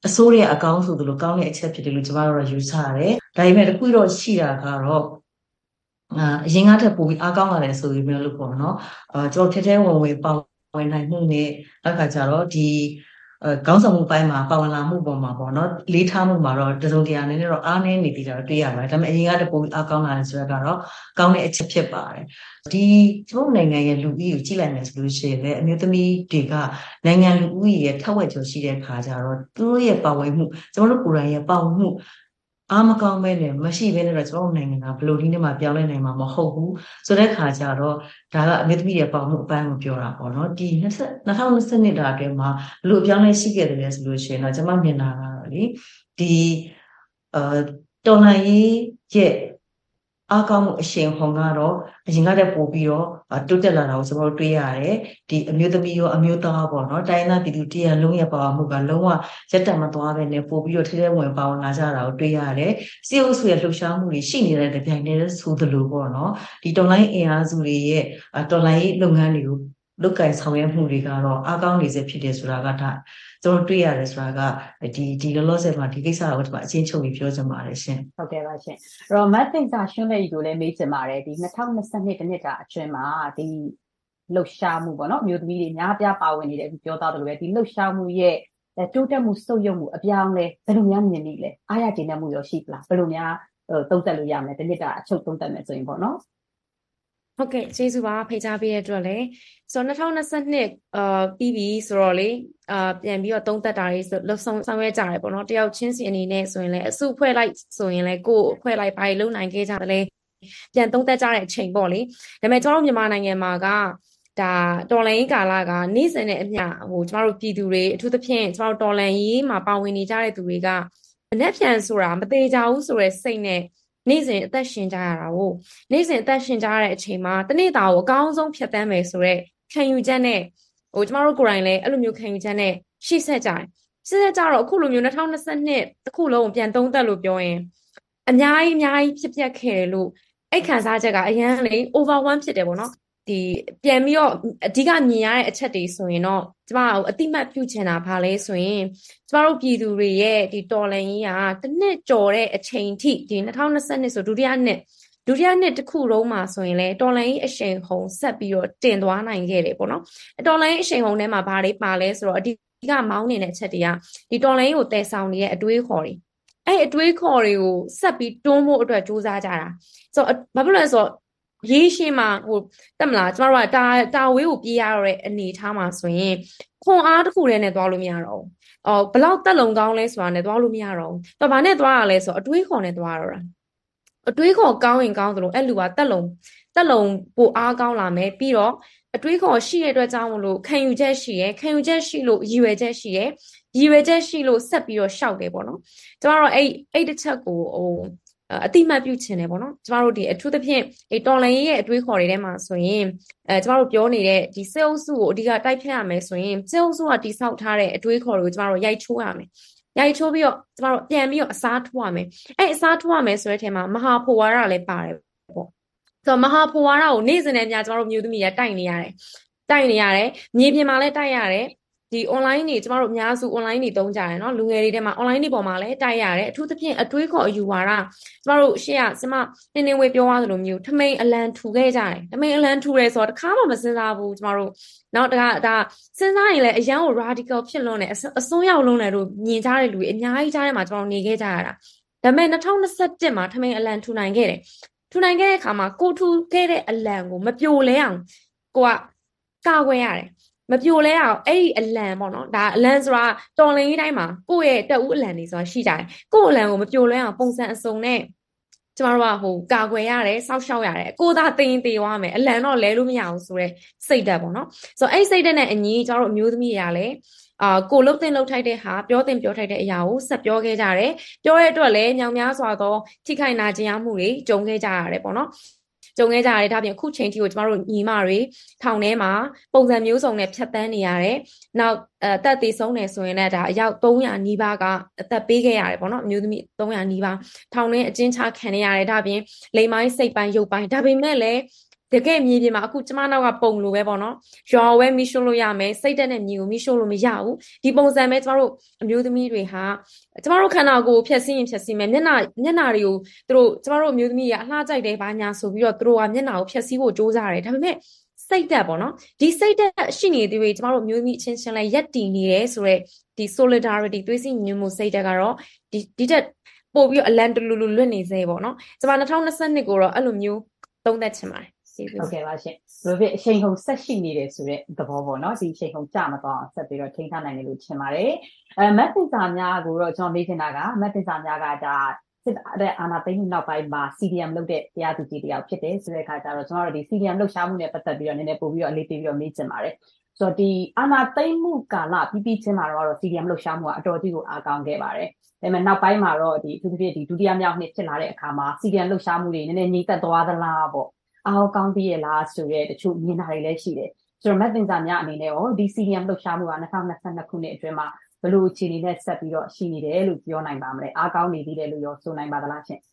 အစိုးရအကောင်းဆိုသလိုကောင်းတဲ့အချက်ဖြစ်တယ်လို့ကျွန်တော်တို့ယူဆရတယ်ဒါပေမဲ့တခုတော့ရှိတာကတော့အာအရင်ကထက်ပိုပြီးအားကောင်းလာတယ်ဆိုပြီးမျိုးလို့ပေါ့နော်အာကျွန်တော်ထဲထဲဝင်ဝင်ပါဝင်နိုင်မှုနဲ့နောက်ခါကျတော့ဒီအဲခေါင်းဆောင်မှုပိုင်းမှာပါဝင်လာမှုပေါ်မှာပေါ့နော်လေးထားမှုမှာတော့တစုံတရာနည်းနည်းတော့အားနည်းနေသေးတာတွေ့ရပါတယ်ဒါပေမဲ့အရင်ကတည်းကပိုပြီးအားကောင်းလာတယ်ဆိုတော့ကတော့ကောင်းတဲ့အချက်ဖြစ်ပါတယ်ဒီကျွန်တော်နိုင်ငံရဲ့လူဦးရေကိုကြည့်လိုက်မယ်ဆိုလို့ရှိရင်လည်းအမျိုးသမီးတွေကနိုင်ငံလူဦးရေရဲ့ထက်ဝက်ကျော်ရှိတဲ့ခါကျတော့သူတို့ရဲ့ပါဝင်မှုကျွန်တော်တို့ကိုယ်တိုင်ရဲ့ပါဝင်မှုအားမကောင်းပဲနဲ့မရှိဘဲနဲ့တော့ကျွန်တော်နိုင်ငံကဘယ်လိုနည်းနဲ့မှပြောင်းလဲနိုင်မှာမဟုတ်ဘူးဆိုတဲ့ခါကျတော့ဒါကအမျိုးသမီးရဲ့ပါဝင်မှုအပိုင်းကိုပြောတာပေါ့နော်ဒီ၂၀၂၂တာအတွင်းမှာဘယ်လိုပြောင်းလဲရှိခဲ့တယ်လဲဆိုလို့ရှိရင်တော့ကျွန်မမြင်တာကတော့လေဒီအာတော်လှန်ရေးရဲ့အားကောင်းမှုအရှင်ဟောင်းကတော့အရင်ကတည်းကပို့ပြီးတော့တိုးတက်လာတာကိုကျွန်တော်တို့တွေ့ရတယ်ဒီအမျိုးသမီးရောအမျိုးသားပေါ့နော်တိုင်းသားပြည်သူတရားလုံးရဲ့ပါဝါမှုကလုံးဝရက်တက်မသွားပဲနဲ့ပို့ပြီးတော့ထဲထဲဝင်ပါဝင်လာကြတာကိုတွေ့ရတယ်စီအုပ်စုရဲ့လှုပ်ရှားမှုတွေရှိနေတဲ့တပြိုင်တည်းဆိုသလိုပေါ့နော်ဒီတော်လိုင်းအင်အားစုတွေရဲ့တော်လိုင်းလုပ်ငန်းတွေကိုလုပ်ကင်ဆောင်ရွက်မှုတွေကတော့အားကောင်းနေစေဖြစ်တယ်ဆိုတာကဒါကျွန်တော်တွေ့ရတယ်ဆိုတာကဒီဒီလောလောဆယ်မှာဒီကိစ္စကိုကျွန်မအချင်းချုပ်ပြီးပြောချင်ပါတယ်ရှင်
ဟုတ်ကဲ့ပါရှင်အဲ့တော့မတ်သိစာရှင်းတဲ့ဤကိုလည်းမေးချင်ပါတယ်ဒီ၂၀၂၂တနှစ်တာအတွင်းမှာဒီလှုပ်ရှားမှုပေါ့နော်အမျိုးသမီးတွေများပြားပါဝင်နေတယ်ပြောသားတယ်လို့ပဲဒီလှုပ်ရှားမှုရဲ့တိုးတက်မှုစုပ်ယုပ်မှုအပြောင်းလဲဘယ်လိုများမြင်နေလဲအားရကျေနပ်မှုရောရှိပလားဘယ်လိုများသုံးသပ်လို့ရမလဲဒီနှစ်တာအချုပ်သုံးသပ်မယ်ဆိုရင်ပေါ့နော်
ဟုတ်ကဲ့ကျေးဇူးပါဖိတ်ကြားပေးတဲ့အတွက်လည်းဆိုတော့၂၀၂၂အာပြီးပြီဆိုတော့လေအာပြန်ပြီးတော့သုံးသက်တာတွေလှဆောင်ဆောင်ရွက်ကြတယ်ပေါ့နော်တယောက်ချင်းစီအနေနဲ့ဆိုရင်လည်းအစုဖွဲ့လိုက်ဆိုရင်လည်းကိုယ်အဖွဲ့လိုက်ဘာတွေလုပ်နိုင်ခဲ့ကြတယ်လဲပြန်သုံးသက်ကြတဲ့အချိန်ပေါ့လေဒါပေမဲ့ကျွန်တော်တို့မြန်မာနိုင်ငံမှာကဒါတော်လန်ရေးကာလကနေ့စဉ်နဲ့အမျှဟိုကျွန်တော်တို့ပြည်သူတွေအထူးသဖြင့်ကျွန်တော်တို့တော်လန်ရေးမှာပါဝင်နေကြတဲ့သူတွေကအနက်ဖြန်ဆိုတာမသေးကြဘူးဆိုတဲ့စိတ်နဲ့နေ့စဉ်အသက်ရှင်ကြရတာကိုနေ့စဉ်အသက်ရှင်ကြရတဲ့အချိန်မှာတနေ့တာကိုအကောင်းဆုံးဖြတ်သန်းမယ်ဆိုတော့ခံယူချက်နဲ့ဟိုကျမတို့ကိုယ်တိုင်လည်းအဲ့လိုမျိုးခံယူချက်နဲ့ရှေ့ဆက်ကြတယ်ရှေ့ဆက်ကြတော့အခုလိုမျိုး၂၀၂၂တစ်ခုလုံးပြန်သုံးသပ်လို့ပြောရင်အများကြီးအများကြီးဖြစ်ပျက်ခဲ့တယ်လို့အဲ့ခံစားချက်ကအရင်လေ overwhelm ဖြစ်တယ်ပေါ့နော်ဒီပြန်ပြီးတော့အဓိကမြင်ရတဲ့အချက်တွေဆိုရင်တော့ကျမတို့အတိမတ်ပြုချင်တာဘာလဲဆိုရင်ကျမတို့ပြည်သူတွေရဲ့ဒီတော်လှန်ရေးကတစ်နှစ်ကျော်တဲ့အချိန်ထိဒီ၂၀၂၂ဆိုဒုတိယနှစ်ဒုတိယနှစ်တစ်ခုလုံးမှာဆိုရင်လေတော်လှန်ရေးအရှိန်ဟုန်ဆက်ပြီးတော့တင်သွားနိုင်ခဲ့တယ်ပေါ့နော်တော်လှန်ရေးအရှိန်ဟုန်ထဲမှာဘာတွေပါလဲဆိုတော့အဓိကမောင်းနေတဲ့အချက်တွေကဒီတော်လှန်ရေးကိုတည်ဆောင်နေတဲ့အတွေးခေါ်တွေအဲ့အတွေးခေါ်တွေကိုဆက်ပြီးတွန်းဖို့အတွက်ကြိုးစားကြတာဆိုတော့ဘာဖြစ်လို့လဲဆိုတော့ရေးရှင်းမှာဟိုတက်မလားကျမတို့ကတာတာဝေးကိုပြေးရတဲ့အနေထားမှာဆိုရင်ခွန်အားတစ်ခုတည်းနဲ့သွားလို့မရတော့ဘူး။အော်ဘလောက်တက်လုံကောင်းလဲဆိုတာနဲ့သွားလို့မရတော့ဘူး။တော့ဘာနဲ့သွားရလဲဆိုတော့အတွေးခေါ်နဲ့သွားရတာ။အတွေးခေါ်ကောင်းရင်ကောင်းသလိုအဲ့လူကတက်လုံတက်လုံပိုအားကောင်းလာမယ်ပြီးတော့အတွေးခေါ်ရှိတဲ့အတွက်ကြောင့်မလို့ခံယူချက်ရှိရယ်ခံယူချက်ရှိလို့ရည်ရွယ်ချက်ရှိရယ်ရည်ရွယ်ချက်ရှိလို့ဆက်ပြီးတော့ရှောက်တယ်ပေါ့နော်။ကျမတို့အဲ့အဲ့တစ်ချက်ကိုဟိုအတိမတ်ပြုချင်တယ်ပေါ့နော်ကျမတို့ဒီအထူးသဖြင့်ဒီတော်လှန်ရေးရဲ့အတွေးခေါ်တွေထဲမှာဆိုရင်အဲကျမတို့ပြောနေတဲ့ဒီစေအုပ်စုကိုအဓိကတိုက်ဖြတ်ရမယ်ဆိုရင်စေအုပ်စုကတိဆောက်ထားတဲ့အတွေးခေါ်တွေကိုကျမတို့ရိုက်ချိုးရမယ်ရိုက်ချိုးပြီးတော့ကျမတို့ပြန်ပြီးတော့အစားထိုးရမယ်အဲအစားထိုးရမယ်ဆိုတဲ့ထဲမှာမဟာဖိုဝါဒလည်းပါတယ်ပေါ့ဆိုတော့မဟာဖိုဝါဒကိုနေ့စဉ်နဲ့ညကျမတို့မျိုးသမီးရတိုက်နေရတယ်တိုက်နေရတယ်မြေပြင်မှာလည်းတိုက်ရတယ်ဒီ online တွေကျမတို့အများစု online တွေသုံးကြတယ်เนาะလူငယ်တွေထဲမှာ online တွေပေါ်မှာလည်းတိုက်ရတယ်အထူးသဖြင့်အတွေးခေါ်အယူဝါဒကျမတို့ရှေ့ကစမနင်းနေဝေပြောရသလိုမျိုးထမိန်အလံထူခဲ့ကြတယ်ထမိန်အလံထူရဲဆိုတော့တခါမှမစဉ်းစားဘူးကျမတို့နောက်တခါဒါစဉ်းစားရင်လည်းအရန်ကို radical ဖြစ်လွန်းတယ်အစွန်းရောက်လွန်းတယ်လို့မြင်ကြတဲ့လူတွေအများကြီးကြားထဲမှာကျမတို့နေခဲ့ကြရတာဒါပေမဲ့၂၀၂၁မှာထမိန်အလံထူနိုင်ခဲ့တယ်ထူနိုင်ခဲ့တဲ့အခါမှာကိုထူခဲ့တဲ့အလံကိုမပြိုလဲအောင်ကိုကကာကွယ်ရတယ်မပြိုလဲအောင်အဲ့ဒီအလံပေါ့နော်ဒါအလံဆိုတာတော်လင်းကြီးတိုင်းမှာကိုယ့်ရဲ့တက်ဦးအလံတွေဆိုတာရှိကြတယ်ကိုယ့်အလံကိုမပြိုလဲအောင်ပုံစံအစုံနဲ့ကျမတို့ကဟိုကာကွယ်ရတယ်စောက်ရှောက်ရတယ်ကိုသာတင်တင်သွားမယ်အလံတော့လဲလို့မရဘူးဆိုတော့စိတ်ဓာတ်ပေါ့နော်ဆိုတော့အဲ့စိတ်ဓာတ်နဲ့အညီကျမတို့အမျိုးသမီးတွေကလည်းအာကိုလှုပ်တင်လှုပ်ထိုက်တဲ့ဟာပြောတင်ပြောထိုက်တဲ့အရာကိုဆက်ပြောခဲ့ကြတယ်ပြောရတဲ့အတွက်လည်းညောင်များစွာသောထိခိုက်နာကျင်ရမှုတွေကြုံခဲ့ကြရတယ်ပေါ့နော်ကြုံခဲ့ကြရတယ်ဒါပြင်အခုချိန်ထိကိုကျမတို့ညီမတွေထောင်ထဲမှာပုံစံမျိုးစုံနဲ့ဖြတ်တန်းနေရတယ်။နောက်အသက်သေးဆုံးနေဆိုရင်လည်းဒါအယောက်၃၀၀နီးပါးကအသက်ပေးခဲ့ရတယ်ပေါ့နော်အမျိုးသမီး၃၀၀နီးပါးထောင်ထဲအကျဉ်းချခံနေရတယ်ဒါပြင်လိမ်မိုင်းစိတ်ပိုင်းရုပ်ပိုင်းဒါပေမဲ့လည်းတကယ်မြေပြင်မှာအခုကျမနောက်ကပုံလိုပဲပေါ့နော်ရွာဝဲမိရှို့လို့ရမယ်စိတ်တက်တဲ့မြေကိုမိရှို့လို့မရဘူးဒီပုံစံပဲကျမတို့အမျိုးသမီးတွေဟာကျမတို့ခန္ဓာကိုယ်ကိုဖျက်ဆီးရင်ဖျက်ဆီးမယ်မျက်နှာမျက်နှာတွေကိုသူတို့ကျမတို့အမျိုးသမီးတွေကအလှကြိုက်တယ်ဘာညာဆိုပြီးတော့သူတို့ကမျက်နှာကိုဖျက်ဆီးဖို့ကြိုးစားတယ်ဒါပေမဲ့စိတ်တက်ပေါ့နော်ဒီစိတ်တက်ရှိနေသေးတယ်ကျမတို့အမျိုးသမီးအချင်းချင်းလဲရက်တည်နေတယ်ဆိုတော့ဒီ solidarity သွေးစည်းညီညွတ်မှုစိတ်တက်ကတော့ဒီဒီတက်ပို့ပြီးတော့အလန်တလူလူလွတ်နေစေပေါ့နော်ကျမ၂၀၂၂ကိုတော့အဲ့လိုမျိုးသုံးသပ်ချင်ပါတယ်
ဟုတ်ကဲ့ပါရှင်ဘယ်လိုဖြစ်အချိန်ကုန်ဆက်ရှိနေတယ်ဆိုတဲ့သဘောပေါ့နော်ဒီအချိန်ကုန်ကြာမသွားအောင်ဆက်ပြီးတော့ထိန်းထားနိုင်တယ်လို့ထင်ပါတယ်အဲမက်တင်စာများကိုတော့ကျွန်တော်မေးချင်တာကမက်တင်စာများကဒါစစ်တဲ့အာဏာသိမ်းမှုနောက်ပိုင်းမှာ စီ ဒီ အမ် လုပ်တဲ့တရားသူကြီးတယောက်ဖြစ်တယ်ဆိုတဲ့အခါကျတော့ကျွန်တော်တို့ဒီ စီ ဒီ အမ် လှုပ်ရှားမှုနဲ့ပတ်သက်ပြီးတော့နည်းနည်းပို့ပြီးတော့အလေးပေးပြီးတော့မေးချင်ပါတယ်ဆိုတော့ဒီအာဏာသိမ်းမှုကာလပြီးပြီးချင်းမှာတော့ စီ ဒီ အမ် လှုပ်ရှားမှုကအတော်ကြီးကိုအားကောင်းခဲ့ပါတယ်ဒါပေမဲ့နောက်ပိုင်းမှာတော့ဒီသူတို့ပြည့်ဒီဒုတိယမြောက်နှစ်ဖြစ်လာတဲ့အခါမှာ စီ ဒီ အမ် လှုပ်ရှားမှုတွေနည်းနည်းငြိမ်သက်သွားသလားပေါ့အားကောင်းသေးရဲ့လားဆိုတဲ့တချို့မြင်တာတွေလည်းရှိတယ်ဆိုတော့မက်တင်စာများအနေနဲ့ရောဒီ စီ ဒီ အမ် လှုပ်ရှားမှုက၂၀၂၂ခုနှစ်အတွင်းမှာဘယ်လိုအခြေအနေနဲ့ဆက်ပြီးတော့ရှိနေတယ်လို့ပြောနိုင်ပါမလဲအားကောင်းနေသေးတယ်လို့ရောဆိုနိုင်ပါသလားရှင်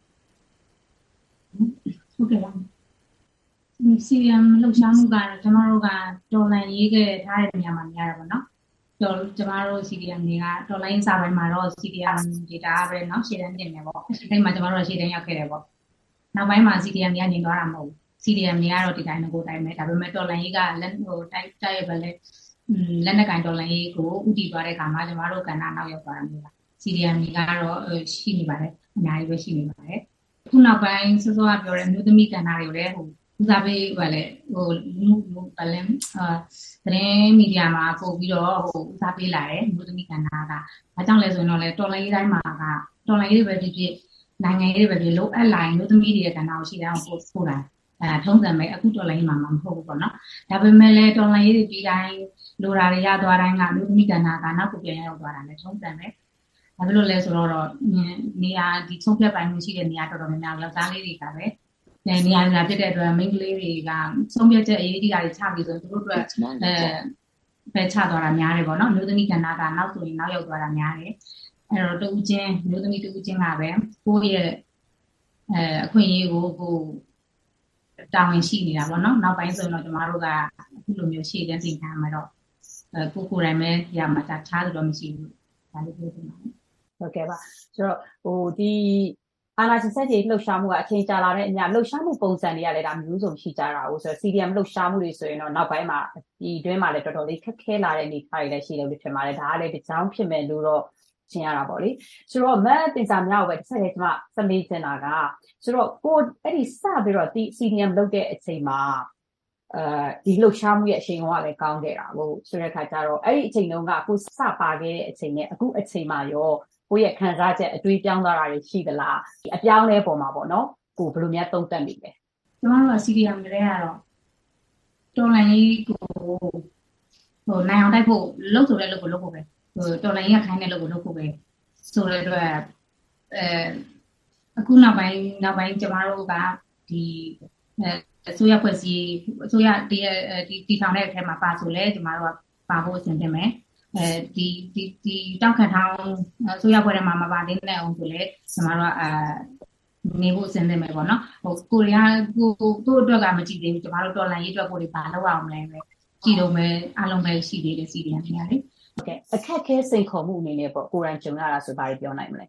ဟုတ်ကဲ့ပါစီ ဒီ အမ် လှုပ်ရှားမှုကတော့ကျမတို့ကတော်လှန်ရေးခဲ့ထားတဲ့နေရာမှာနေရတာပေါ့နော်တော်ကျမတို့ စီ ဒီ အမ် တွေကတော်လှန်ရေးစာပိုင်းမှာတော့ စီ ဒီ အမ် data ပဲเนาะရှေ့တန်းတင်နေပေါ့အဲ့မှာကျမတို့ရှေ့တန်းရောက်ခဲ့တယ်ပေါ့နောက်ပိုင်းမှာ စီ ဒီ အမ် တွေကညင်သွားတာမဟုတ်ဘူး စီ ဒီ အမ် တွေကတော့ဒီတိုင်းကိုတိုင်းပဲဒါပေမဲ့တော်လှန်ရေးကလက်ဟိုတိုက်တိုက်ရပဲလေလက်နက်ကင်တော်လှန်ရေးကိုဥတီသွားတဲ့အခါမှာကျမတို့ကဏ္ဍနောက်ရောက်သွားတာမျိုးပါ စီ ဒီ အမ် တွေကတော့ရှိနေပါတယ်အများကြီးပဲရှိနေပါတယ်ခုနောက်ပိုင်းစောစောကပြောတဲ့မျိုးသမီးကဏ္ဍတွေကိုလည်းဟိုဦးစားပေးဟိုလေဟိုဘလန်အာသတင်းမီဒီယာမှာပို့ပြီးတော့ဟိုဦးစားပေးလာတယ်မျိုးသမီးကဏ္ဍကဘာကြောင့်လဲဆိုရင်တော့လေတော်လှန်ရေးတိုင်းမှာကတော်လှန်ရေးတွေပဲဖြစ်ဖြစ်နိုင်ငံရေးတွေပဲလိုအပ်လာရင်မျိုးသမီးတွေရဲ့ကဏ္ဍကိုရှိတယ်အောင်ပို့ပို့လာအဲထုံးစံပဲအခုတော်လိုင်းမှာမဟုတ်ဘူးပေါ့နော်ဒါပေမဲ့လည်းတော်လိုင်းရေးတွေပြီးတိုင်းလိုရာတွေရသွားတိုင်းကမျိုးသမီးကဏ္ဍကနောက်ကိုပြန်ရောက်သွားတာလည်းထုံးစံပဲဒါဘယ်လိုလဲဆိုတော့နေရာဒီဆုံးဖြတ်ပိုင်းမှုရှိတဲ့နေရာတော်တော်များများယောက်ျားလေးတွေကပဲနေရာနေရာဖြစ်တဲ့အတွက်မိန်းကလေးတွေကဆုံးဖြတ်ချက်အရေးကြီးတာတွေချပြီးဆိုရင်သူတို့အတွက်အဲပဲချသွားတာများတယ်ပေါ့နော်မျိုးသမီးကဏ္ဍကနောက်ဆိုရင်နောက်ရောက်သွားတာများတယ်အဲ့တော့တူချင်းမျိုးသမီးတူချင်းကပဲကိုယ့်ရဲ့အဲအခွင့်အရေးကိုကိုတာဝန်ရှိနေတာပေါ့နော်နောက်ပိုင်းဆိုရင်တော့ကျမတို့ကအခုလိုမျိုးရှေ့တန်းတင်ထားမှာတော့အဲကိုကိုယ်တိုင်ပဲရမှာတာထားတော့မရှိဘူးဒါလေးပြောပြပါမယ်
ဟုတ်ကဲ့ပါဆိုတော့ဟိုဒီအာဏာရှင်စက်ကြီးလှုပ်ရှားမှုကအချိန်ကြာလာတဲ့အများလှုပ်ရှားမှုပုံစံတွေကလည်းဒါမျိုးစုံရှိကြတာဟုတ်ဆိုတော့ စီ ဒီ အမ် လှုပ်ရှားမှုတွေဆိုရင်တော့နောက်ပိုင်းမှာဒီအတွင်းမှာလည်းတော်တော်လေးခက်ခဲလာတဲ့အနေအထားတွေလည်းရှိတယ်လို့ထင်ပါတယ်ဒါကလည်းဒီကြောင်းဖြစ်မဲ့လို့တော့ရှင်းရတာပေါ့လေဆိုတော့မတ်တင်စာများကိုပဲတစ်ဆက်လေးကျွန်မစမေးချင်တာကဆိုတော့ကိုအဲ့ဒီစပြီးတော့ဒီ စီ ဒီ အမ် လုပ်တဲ့အချိန်မှာအဲဒီလှုပ်ရှားမှုရဲ့အချိန်ကလည်းကောင်းခဲ့တာဟုတ်ဆိုတဲ့အခါကျတော့အဲ့ဒီအချိန်တုန်းကကိုစပါခဲ့တဲ့အချိန်နဲ့အခုအချိန်မှာရောကိုရဲ့ခံစားချက်အတွေးပြောင်းသွားတာတွေရှိသလားဒီအပြောင်းလဲပေါ်မှာပေါ့နော်ကိုဘယ်လိုများသုံးသပ်မိလဲ
ကျွန်တော်တို့က စီ ဒီ အမ် တွေကတော့တော်လိုင်းကြီးကိုဟိုနိုင်အောင်တိုက်ဖို့လှုပ်ဆိုတဲ့လှုပ်ကိုလှုပ်ဖို့ပဲဟိုတော်လိုင်းကြီးကခိုင်းတဲ့လှုပ်ကိုလှုပ်ဖို့ပဲဆိုတဲ့အတွက်အဲအခုနောက်ပိုင်းနောက်ပိုင်းကျွန်တော်တို့ကဒီအဲအစိုးရဖွဲ့စည်းအစိုးရဒီဒီတီထောင်တဲ့အထက်မှာပါဆိုလဲကျွန်တော်တို့ကပါဖို့အဆင်သင့်မယ်အဲဒီဒီဒီတောက်ခတ်ထောင်းအစိုးရဖွဲ့ထဲမှာမပါသေးတဲ့အောင်ဆိုလဲကျွန်တော်တို့ကအာနေဖို့အဆင်သင့်မယ်ပေါ့နော်ဟိုကိုရီးယားကိုတို့အတွက်ကမကြည့်သေးဘူးကျွန်တော်တို့တော်လန်ရေးအတွက်ကိုတွေပါလောက်အောင်လဲပဲကြည့်တော့မယ်အားလုံးပဲရှိသေးတယ်စီဒီအမ်နေရာလေ
ဟုတ်ကဲ့အခက်ခဲစိန်ခေါ်မှုအနေနဲ့ပေါ့ကိုရန်ကြုံရတာဆိုဘာတွေပြောနိုင်မလဲ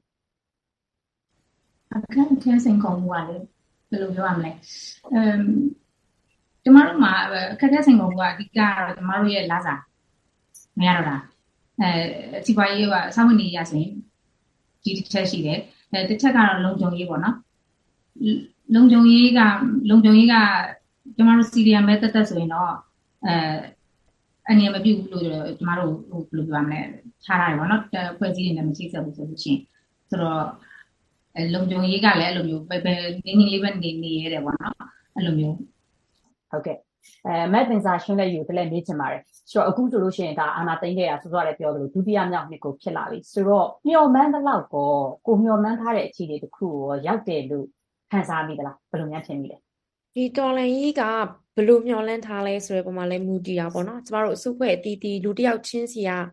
အခက်ခဲစိန်ခေါ်မှုကလည်းဘယ်လိုပြောရမလဲအမ်ကျမတို့မှာအခက်ခဲစိန်ခေါ်မှုကအဓိကကတော့ကျမတို့ရဲ့လာစာမရတော့တာအဲစီပွားရေးကစာဝင်နေရဆိုရင်ဒီတစ်ချက်ရှိတယ်အဲတစ်ချက်ကတော့လုံခြုံရေးပေါ့နော်လုံခြုံရေးကလုံခြုံရေးကကျမတို့စီရီယံပဲတက်တက်ဆိုရင်တော့အဲအနေမပြုတ်ဘူးလို့ကျမတို့ဟိုဘယ်လိုပြောရမလဲထားရတယ်ပေါ့နော်ဖွဲ့စည်းနေတယ်မချိတ်ဆက်ဘူးဆိုလို့ရှိရင်ဆိုတော့အဲလုံခြုံရေးကလည်းအဲ့လိုမျိုးပဲပဲနင်းနင်းလေးပဲနေနေရတယ်ပေါ့နော်အဲ့လိုမျိုး
ဟုတ်ကဲ့အဲမက်တင်စာရှင်းလက်ယူတလည်းမေးချင်ပါတယ်ဆိုတော့အခုဆိုလို့ရှိရင်ဒါအာနာသိန်းတဲ့ရာဆိုတော့လည်းပြောသလိုဒုတိယမြောက်နှစ်ကိုဖြစ်လာပြီဆိုတော့မျှော်မှန်းတဲ့လောက်ကိုကိုမျှော်မှန်းထားတဲ့အခြေအနေတစ်ခုကိုရောက်တယ်လို့ခံစားမိသလားဘယ်လိုများထင်မိလဲ
ဒီတော်လန်ကြီးကဘယ်လိုမျှော်လင့်ထားလဲဆိုတဲ့ပုံမှာလည်းမူတည်တာပေါ့နော်ကျမတို့အစုဖွဲ့အတီးတီလူတစ်ယောက်ချင်းစီက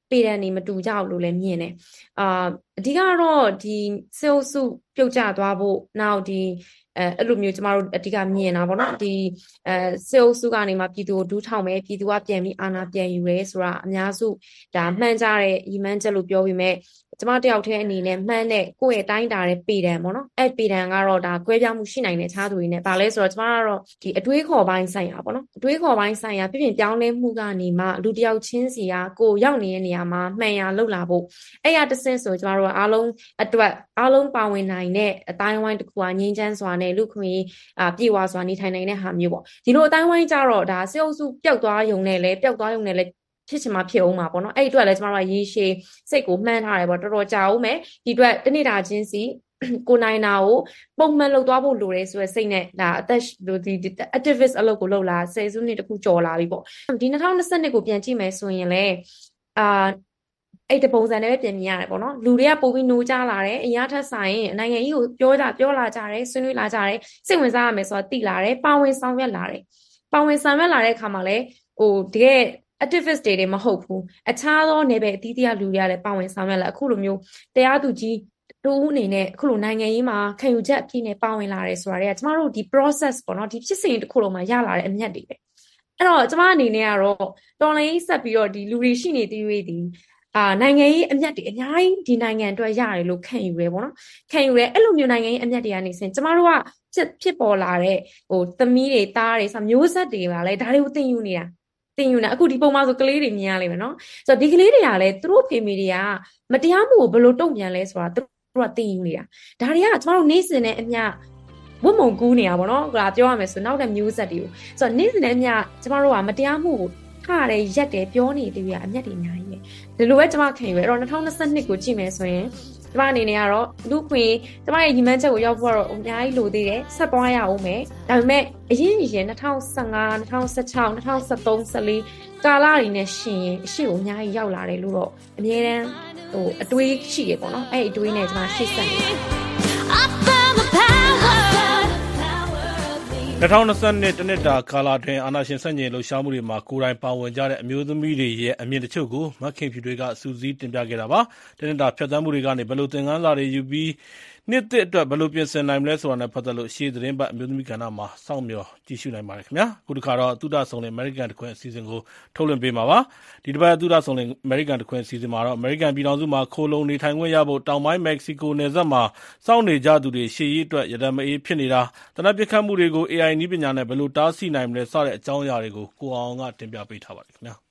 ပေတံနေမတူကြဘူးလို့လည်းမြင်တယ်အာအဓိကတော့ဒီစေအုပ်စုပြုတ်ကျသွားဖို့နောက်ဒီအဲအဲ့လိုမျိုးကျမတို့အဓိကမြင်တာပေါ့နော်ဒီအဲစေအုပ်စုကနေမှပြည်သူကိုဒူးထောင်မယ်ပြည်သူကပြန်ပြီးအာဏာပြန်ယူရဲဆိုတာအများစုဒါမှန်ကြတဲ့ရီမန်းချက်လို့ပြောပြီးမဲ့ကျမတယောက်တည်းအနေနဲ့မှန်တဲ့ကိုယ့်ရဲ့တိုင်းတာတဲ့ပေတံပေါ့နော်အဲ့ပေတံကတော့ဒါကွဲပြားမှုရှိနိုင်တဲ့ခြားသူတွေနဲ့ဗာလဲဆိုတော့ကျမကတော့ဒီအတွေးခေါ်ပိုင်းဆိုင်ရာပေါ့နော်အတွေးခေါ်ပိုင်းဆိုင်ရာပြည့်ပြည့်ပြောင်းလဲမှုကနေမှလူတယောက်ချင်းစီကကိုရောက်နေတဲ့နေရာမှာမှန်ရလောက်လာဖို့အဲ့ရတဆင့်ဆိုကျမတို့ကအားလုံးအတွက်အားလုံးပါဝင်နိုင်တဲ့အတိုင်းဝိုင်းတစ်ခုကငြိမ်းချမ်းစွာနဲ့လူခွင့်အာပြေဝစွာနေထိုင်နိုင်တဲ့ဟာမျိုးပေါ့ဒီလိုအတိုင်းဝိုင်းကြတော့ဒါစေအုပ်စုပျောက်သွားရုံနဲ့လဲပျောက်သွားရုံနဲ့လဲဖြစ်ချင်မှဖြစ်အောင်ပါပေါ့နော်အဲ့ဒီအတွက်လည်းကျမတို့ကရေရှည်စိတ်ကိုမှန်းထားတယ်ပေါ့တော်တော်ကြာအောင်မယ်ဒီအတွက်တနေ့တာချင်းစီကိုနိုင်တာကိုပုံမှန်လုပ်သွားဖို့လိုတယ်ဆိုရယ်စိတ်နဲ့ဒါအသက်ဒီ activist အလုပ်ကိုလုပ်လာဆယ်စုနှစ်တခုကျော်လာပြီပေါ့ဒီ၂၀၂၂ကိုပြန်ကြည့်မယ်ဆိုရင်လည်းအာအဲ့တပုံစံနဲ့ပဲပြင်မြင်ရတယ်ပေါ့နော်လူတွေကပိုပြီးနိုးကြလာတယ်အရာထက်ဆိုင်နိုင်ငံကြီးကိုပြောကြပြောလာကြတယ်ဆွေးနွေးလာကြတယ်စိတ်ဝင်စားရမယ်ဆိုတာသိလာတယ်ပါဝင်ဆောင်ရွက်လာတယ်ပါဝင်ဆောင်ရွက်လာတဲ့အခါမှာလည်းဟိုတကယ်activist တွေမဟုတ်ဘူးအခြားသောနယ်ပယ်အသီးသီးကလူတွေကလည်းပါဝင်ဆောင်ရွက်လာအခုလိုမျိုးတရားသူကြီးတူဦးအနေနဲ့အခုလိုနိုင်ငံရေးမှာခံယူချက်အပြည့်နဲ့ပါဝင်လာတယ်ဆိုတာတွေကကျမတို့ဒီ process ပေါ့နော်ဒီဖြစ်စဉ်တစ်ခုလုံးမှာရလာတဲ့အမြတ်တွေပဲအဲ့တော့ကျမအနေနဲ့ကတော့တော်လိုင်းဆက်ပြီးတော့ဒီလူတွေရှိနေသေးသေးဒီအာနိုင်ငံရေးအမြတ်တွေအများကြီးဒီနိုင်ငံအတွက်ရတယ်လို့ခံယူရဲပေါ့နော်ခံယူရဲအဲ့လိုမျိုးနိုင်ငံရေးအမြတ်တွေကနေစင်ကျမတို့ကဖြစ်ဖြစ်ပေါ်လာတဲ့ဟိုသမီးတွေသားတွေဆိုမျိုးဆက်တွေကလည်းဒါတွေကိုသင်ယူနေတာတင်ယူနေအခုဒီပုံမှာဆိုကလေးတွေမြင်ရလိမ့်မယ်နော်ဆိုတော့ဒီကလေးတွေကလည်းသူတို့ဖေမေတွေကမတရားမှုကိုဘယ်လိုတုံ့ပြန်လဲဆိုတာသူတို့ကတင်ယူနေတာဒါတွေကကျမတို့နေ့စဉ်နဲ့အမျှဝတ်မုံကူးနေတာပေါ့နော်ဒါပြောရမယ်ဆိုနောက်တဲ့မျိုးဆက်တွေကိုဆိုတော့နေ့စဉ်နဲ့အမျှကျမတို့ကမတရားမှုကိုထားတယ်ရက်တယ်ပြောနေတယ်ကအမျက်တွေအများကြီးပဲဒီလိုပဲကျမခံယူရအဲ့တော့၂၀၂၂ကိုကြည့်မယ်ဆိုရင်ကျမအနေနဲ့ကတော့လူခွင့်ကျမရဲ့ညီမချက်ကိုရောက်ဖို့တော့အများကြီးလိုသေးတယ်ဆက်ပွားရအောင်မယ်ဒါပေမဲ့အရင်ရင်၂၀၁၅ ၂၀၁၆ ၂၀၁၃ ၁၄ကာလတွေနဲ့ရှင်ရင်အရှိကိုအများကြီးရောက်လာတယ်လို့တော့အမြဲတမ်းဟိုအတွေးရှိရပေါ့နော်အဲ့အတွေးနဲ့ကျမရှေ့ဆက်နေတယ်
၂၀၂၂တနှစ်တာကာလတွင်အာဏာရှင်ဆန့်ကျင်လှုပ်ရှားမှုတွေမှာကိုယ်တိုင်ပါဝင်ကြတဲ့အမျိုးသမီးတွေရဲ့အမြင်တချို့ကိုမခင်ဖြူတွေကစူးစီးတင်ပြခဲ့တာပါ။တနှစ်တာဖြတ်သန်းမှုတွေကနေဘယ်လိုသင်ခန်းစာတွေယူပြီးနှစ်သစ်အတွက်ဘယ်လိုပြင်ဆင်နိုင်မလဲဆိုတာနဲ့ပတ်သက်လို့ရှေ့သတင်းပတ်အမျိုးသမီးကဏ္ဍမှာစောင့်မျှော်ကြည့်ရှုနိုင်ပါတယ်ခင်ဗျာ။အခုတစ်ခါတော့သုဒဆောင်တဲ့ American တခွင်အစီအစဉ်ကိုထုတ်လွှင့်ပေးမှာပါ။ဒီတစ်ပတ်သုဒဆောင်တဲ့ American တခွင်အစီအစဉ်မှာတော့ American ပြည်ထောင်စုမှာခိုလုံနေထိုင်ခွင့်ရဖို့တောင်ပိုင်းမက္ကဆီကိုနယ်စပ်မှာစောင့်နေကြသူတွေရှေ့ရေးအတွက်ရတမအေးဖြစ်နေတာတနက်ပြတ်ခတ်မှုတွေကို အေအိုင် နည်းပညာနဲ့ဘယ်လိုတားဆီးနိုင်မလဲစတဲ့အကြောင်းအရာတွေကိုကိုအောင်ကတင်ပြပေးထားပါတယ်ခင်ဗျာ။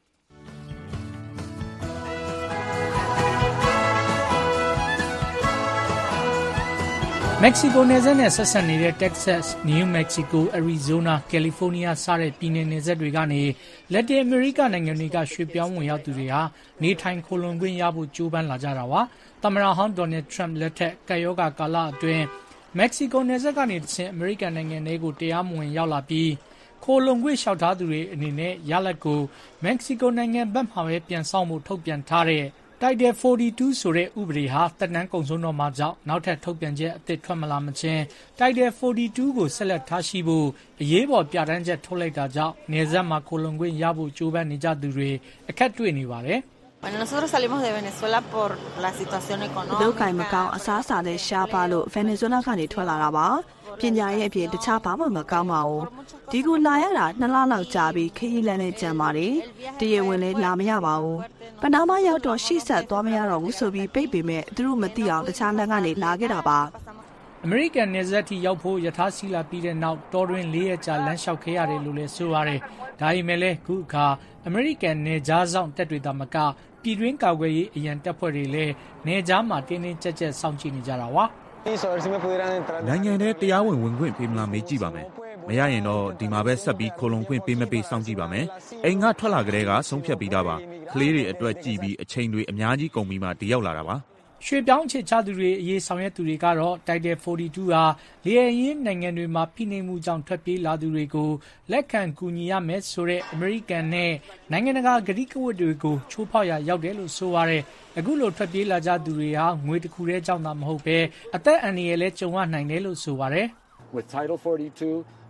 မက္ကဆီကိုနယ်စပ်နဲ့ဆက်စပ်နေတဲ့ Texas, New Mexico, Arizona, California စတဲ့ပြည်နယ်နယ်စပ်တွေကနေလက်တင်အမေရိကနိုင်ငံတွေကရွှေ့ပြောင်းဝင်ရောက်သူတွေဟာနေထိုင်ခိုလှုံခွင့်ရဖို့ကြိုးပမ်းလာကြတာပါ။သမ္မတဟောင်း Donald Trump လက်ထက်ကပ်ရောဂါကာလအတွင်းမက္ကဆီကိုနယ်စပ်ကနေတဆင့်အမေရိကန်နိုင်ငံတွေကိုတရားမဝင်ရောက်လာပြီးခိုလှုံခွင့်လျှောက်ထားသူတွေအနေနဲ့ရလဒ်ကိုမက္ကဆီကိုနိုင်ငံဘက်မှပဲပြန်ဆောင်ဖို့ထုတ်ပြန်ထားတဲ့Title forty-two ဆိုတဲ့ဥပဒေဟာသက်တမ်းကုန်ဆုံးတော့မှကြောင့်နောက်ထပ်ထုတ်ပြန်ချက်အသစ်ထွက်မလာမချင်း Title forty-two ကိုဆက်လက်ထားရှိဖို့အရေးပေါ်ပြဋ္ဌာန်းချက်ထုတ်လိုက်တာကြောင့်နယ်စပ်မှာခိုလှုံခွင့်ရဖို့ကြိုးပမ်းနေကြသူတွေအခက်တွေ့နေပါတယ်
Bueno, nosotros salimos de Venezuela por la situación económica.
ဒုက္ခမကောင်းအစားအစာနဲ့ရှားပါလို့ Venezuela ကနေထွက်လာတာပါ။ပညာရေးအပြင်တခြားဘာမှမကောင်းပါဘူး။ဒီကိုလာရတာနှစ်လလောက်ကြာပြီးခရီးလမ်းနဲ့ကြံပါတယ်။တရေဝင်လည်းလာမရပါဘူး။ပနာမရောက်တော့ရှေ့ဆက်သွားမရတော့ဘူးဆိုပြီးပိတ်ပေမဲ့သူတို့မသိအောင်တခြားလမ်းကနေလာခဲ့တာပါ
။အမေရိကန်နယ်စပ်ထိရောက်ဖို့ယထာစီလာပြီးတဲ့နောက်တော်တွင်လေးရက်ကြာလမ်းလျှောက်ခဲ့ရတယ်လို့လည်းဆိုပါတယ်။ဒါပေမဲ့လည်းခုအခါအမေရိကန်နယ်ကြားဆောင်တပ်တွေသာမကပြည်တွင်းကာကွယ်ရေးအရန်တပ်ဖွဲ့တွေလည်းနယ်ကြားမှာတင်းတင်းကြပ်ကြပ်စောင့်ကြည့်နေကြတာပါ
နိုင်ငံထဲတရားဝင်ဝင်ခွင့်ပေးမလားမေးကြည့်ပါမယ်မရရင်တော့ဒီမှာပဲဆက်ပြီးခိုလုံခွင့်ပေးမပေးစောင့်ကြည့်ပါမယ်အိမ်ကထွက်လာကြတဲ့ကဆုံးဖြတ်ပြီးသားပါကလေးတွေအတွက်ကြည်ပြီးအချိန်တွေအများကြီးကုန်ပြီးမှဒီရောက်လာတာပါ
ရွှေပြောင်းချစ်ချသူတွေအရေးဆောင်ရွက်သူတွေကတော့ Title forty-two ဟာလေယာဉ်ရင်းနိုင်ငံတွေမှာဖိနှိပ်မှုကြောင့်ထွက်ပြေးလာသူတွေကိုလက်ခံကူညီရမယ်ဆိုတဲ့အမေရိကန်နဲ့နိုင်ငံတကာကတိကဝတ်တွေကိုချိုးဖောက်ရရောက်တယ်လို့ဆိုပါတယ်အခုလိုထွက်ပြေးလာကြသူတွေဟာငွေတစ်ခုတည်းကြောင့်သာမဟုတ်ပဲအသက်အန္တရာယ်လည်းကြုံရနိုင်တယ်လို့ဆိုပါတယ်
With Title forty-two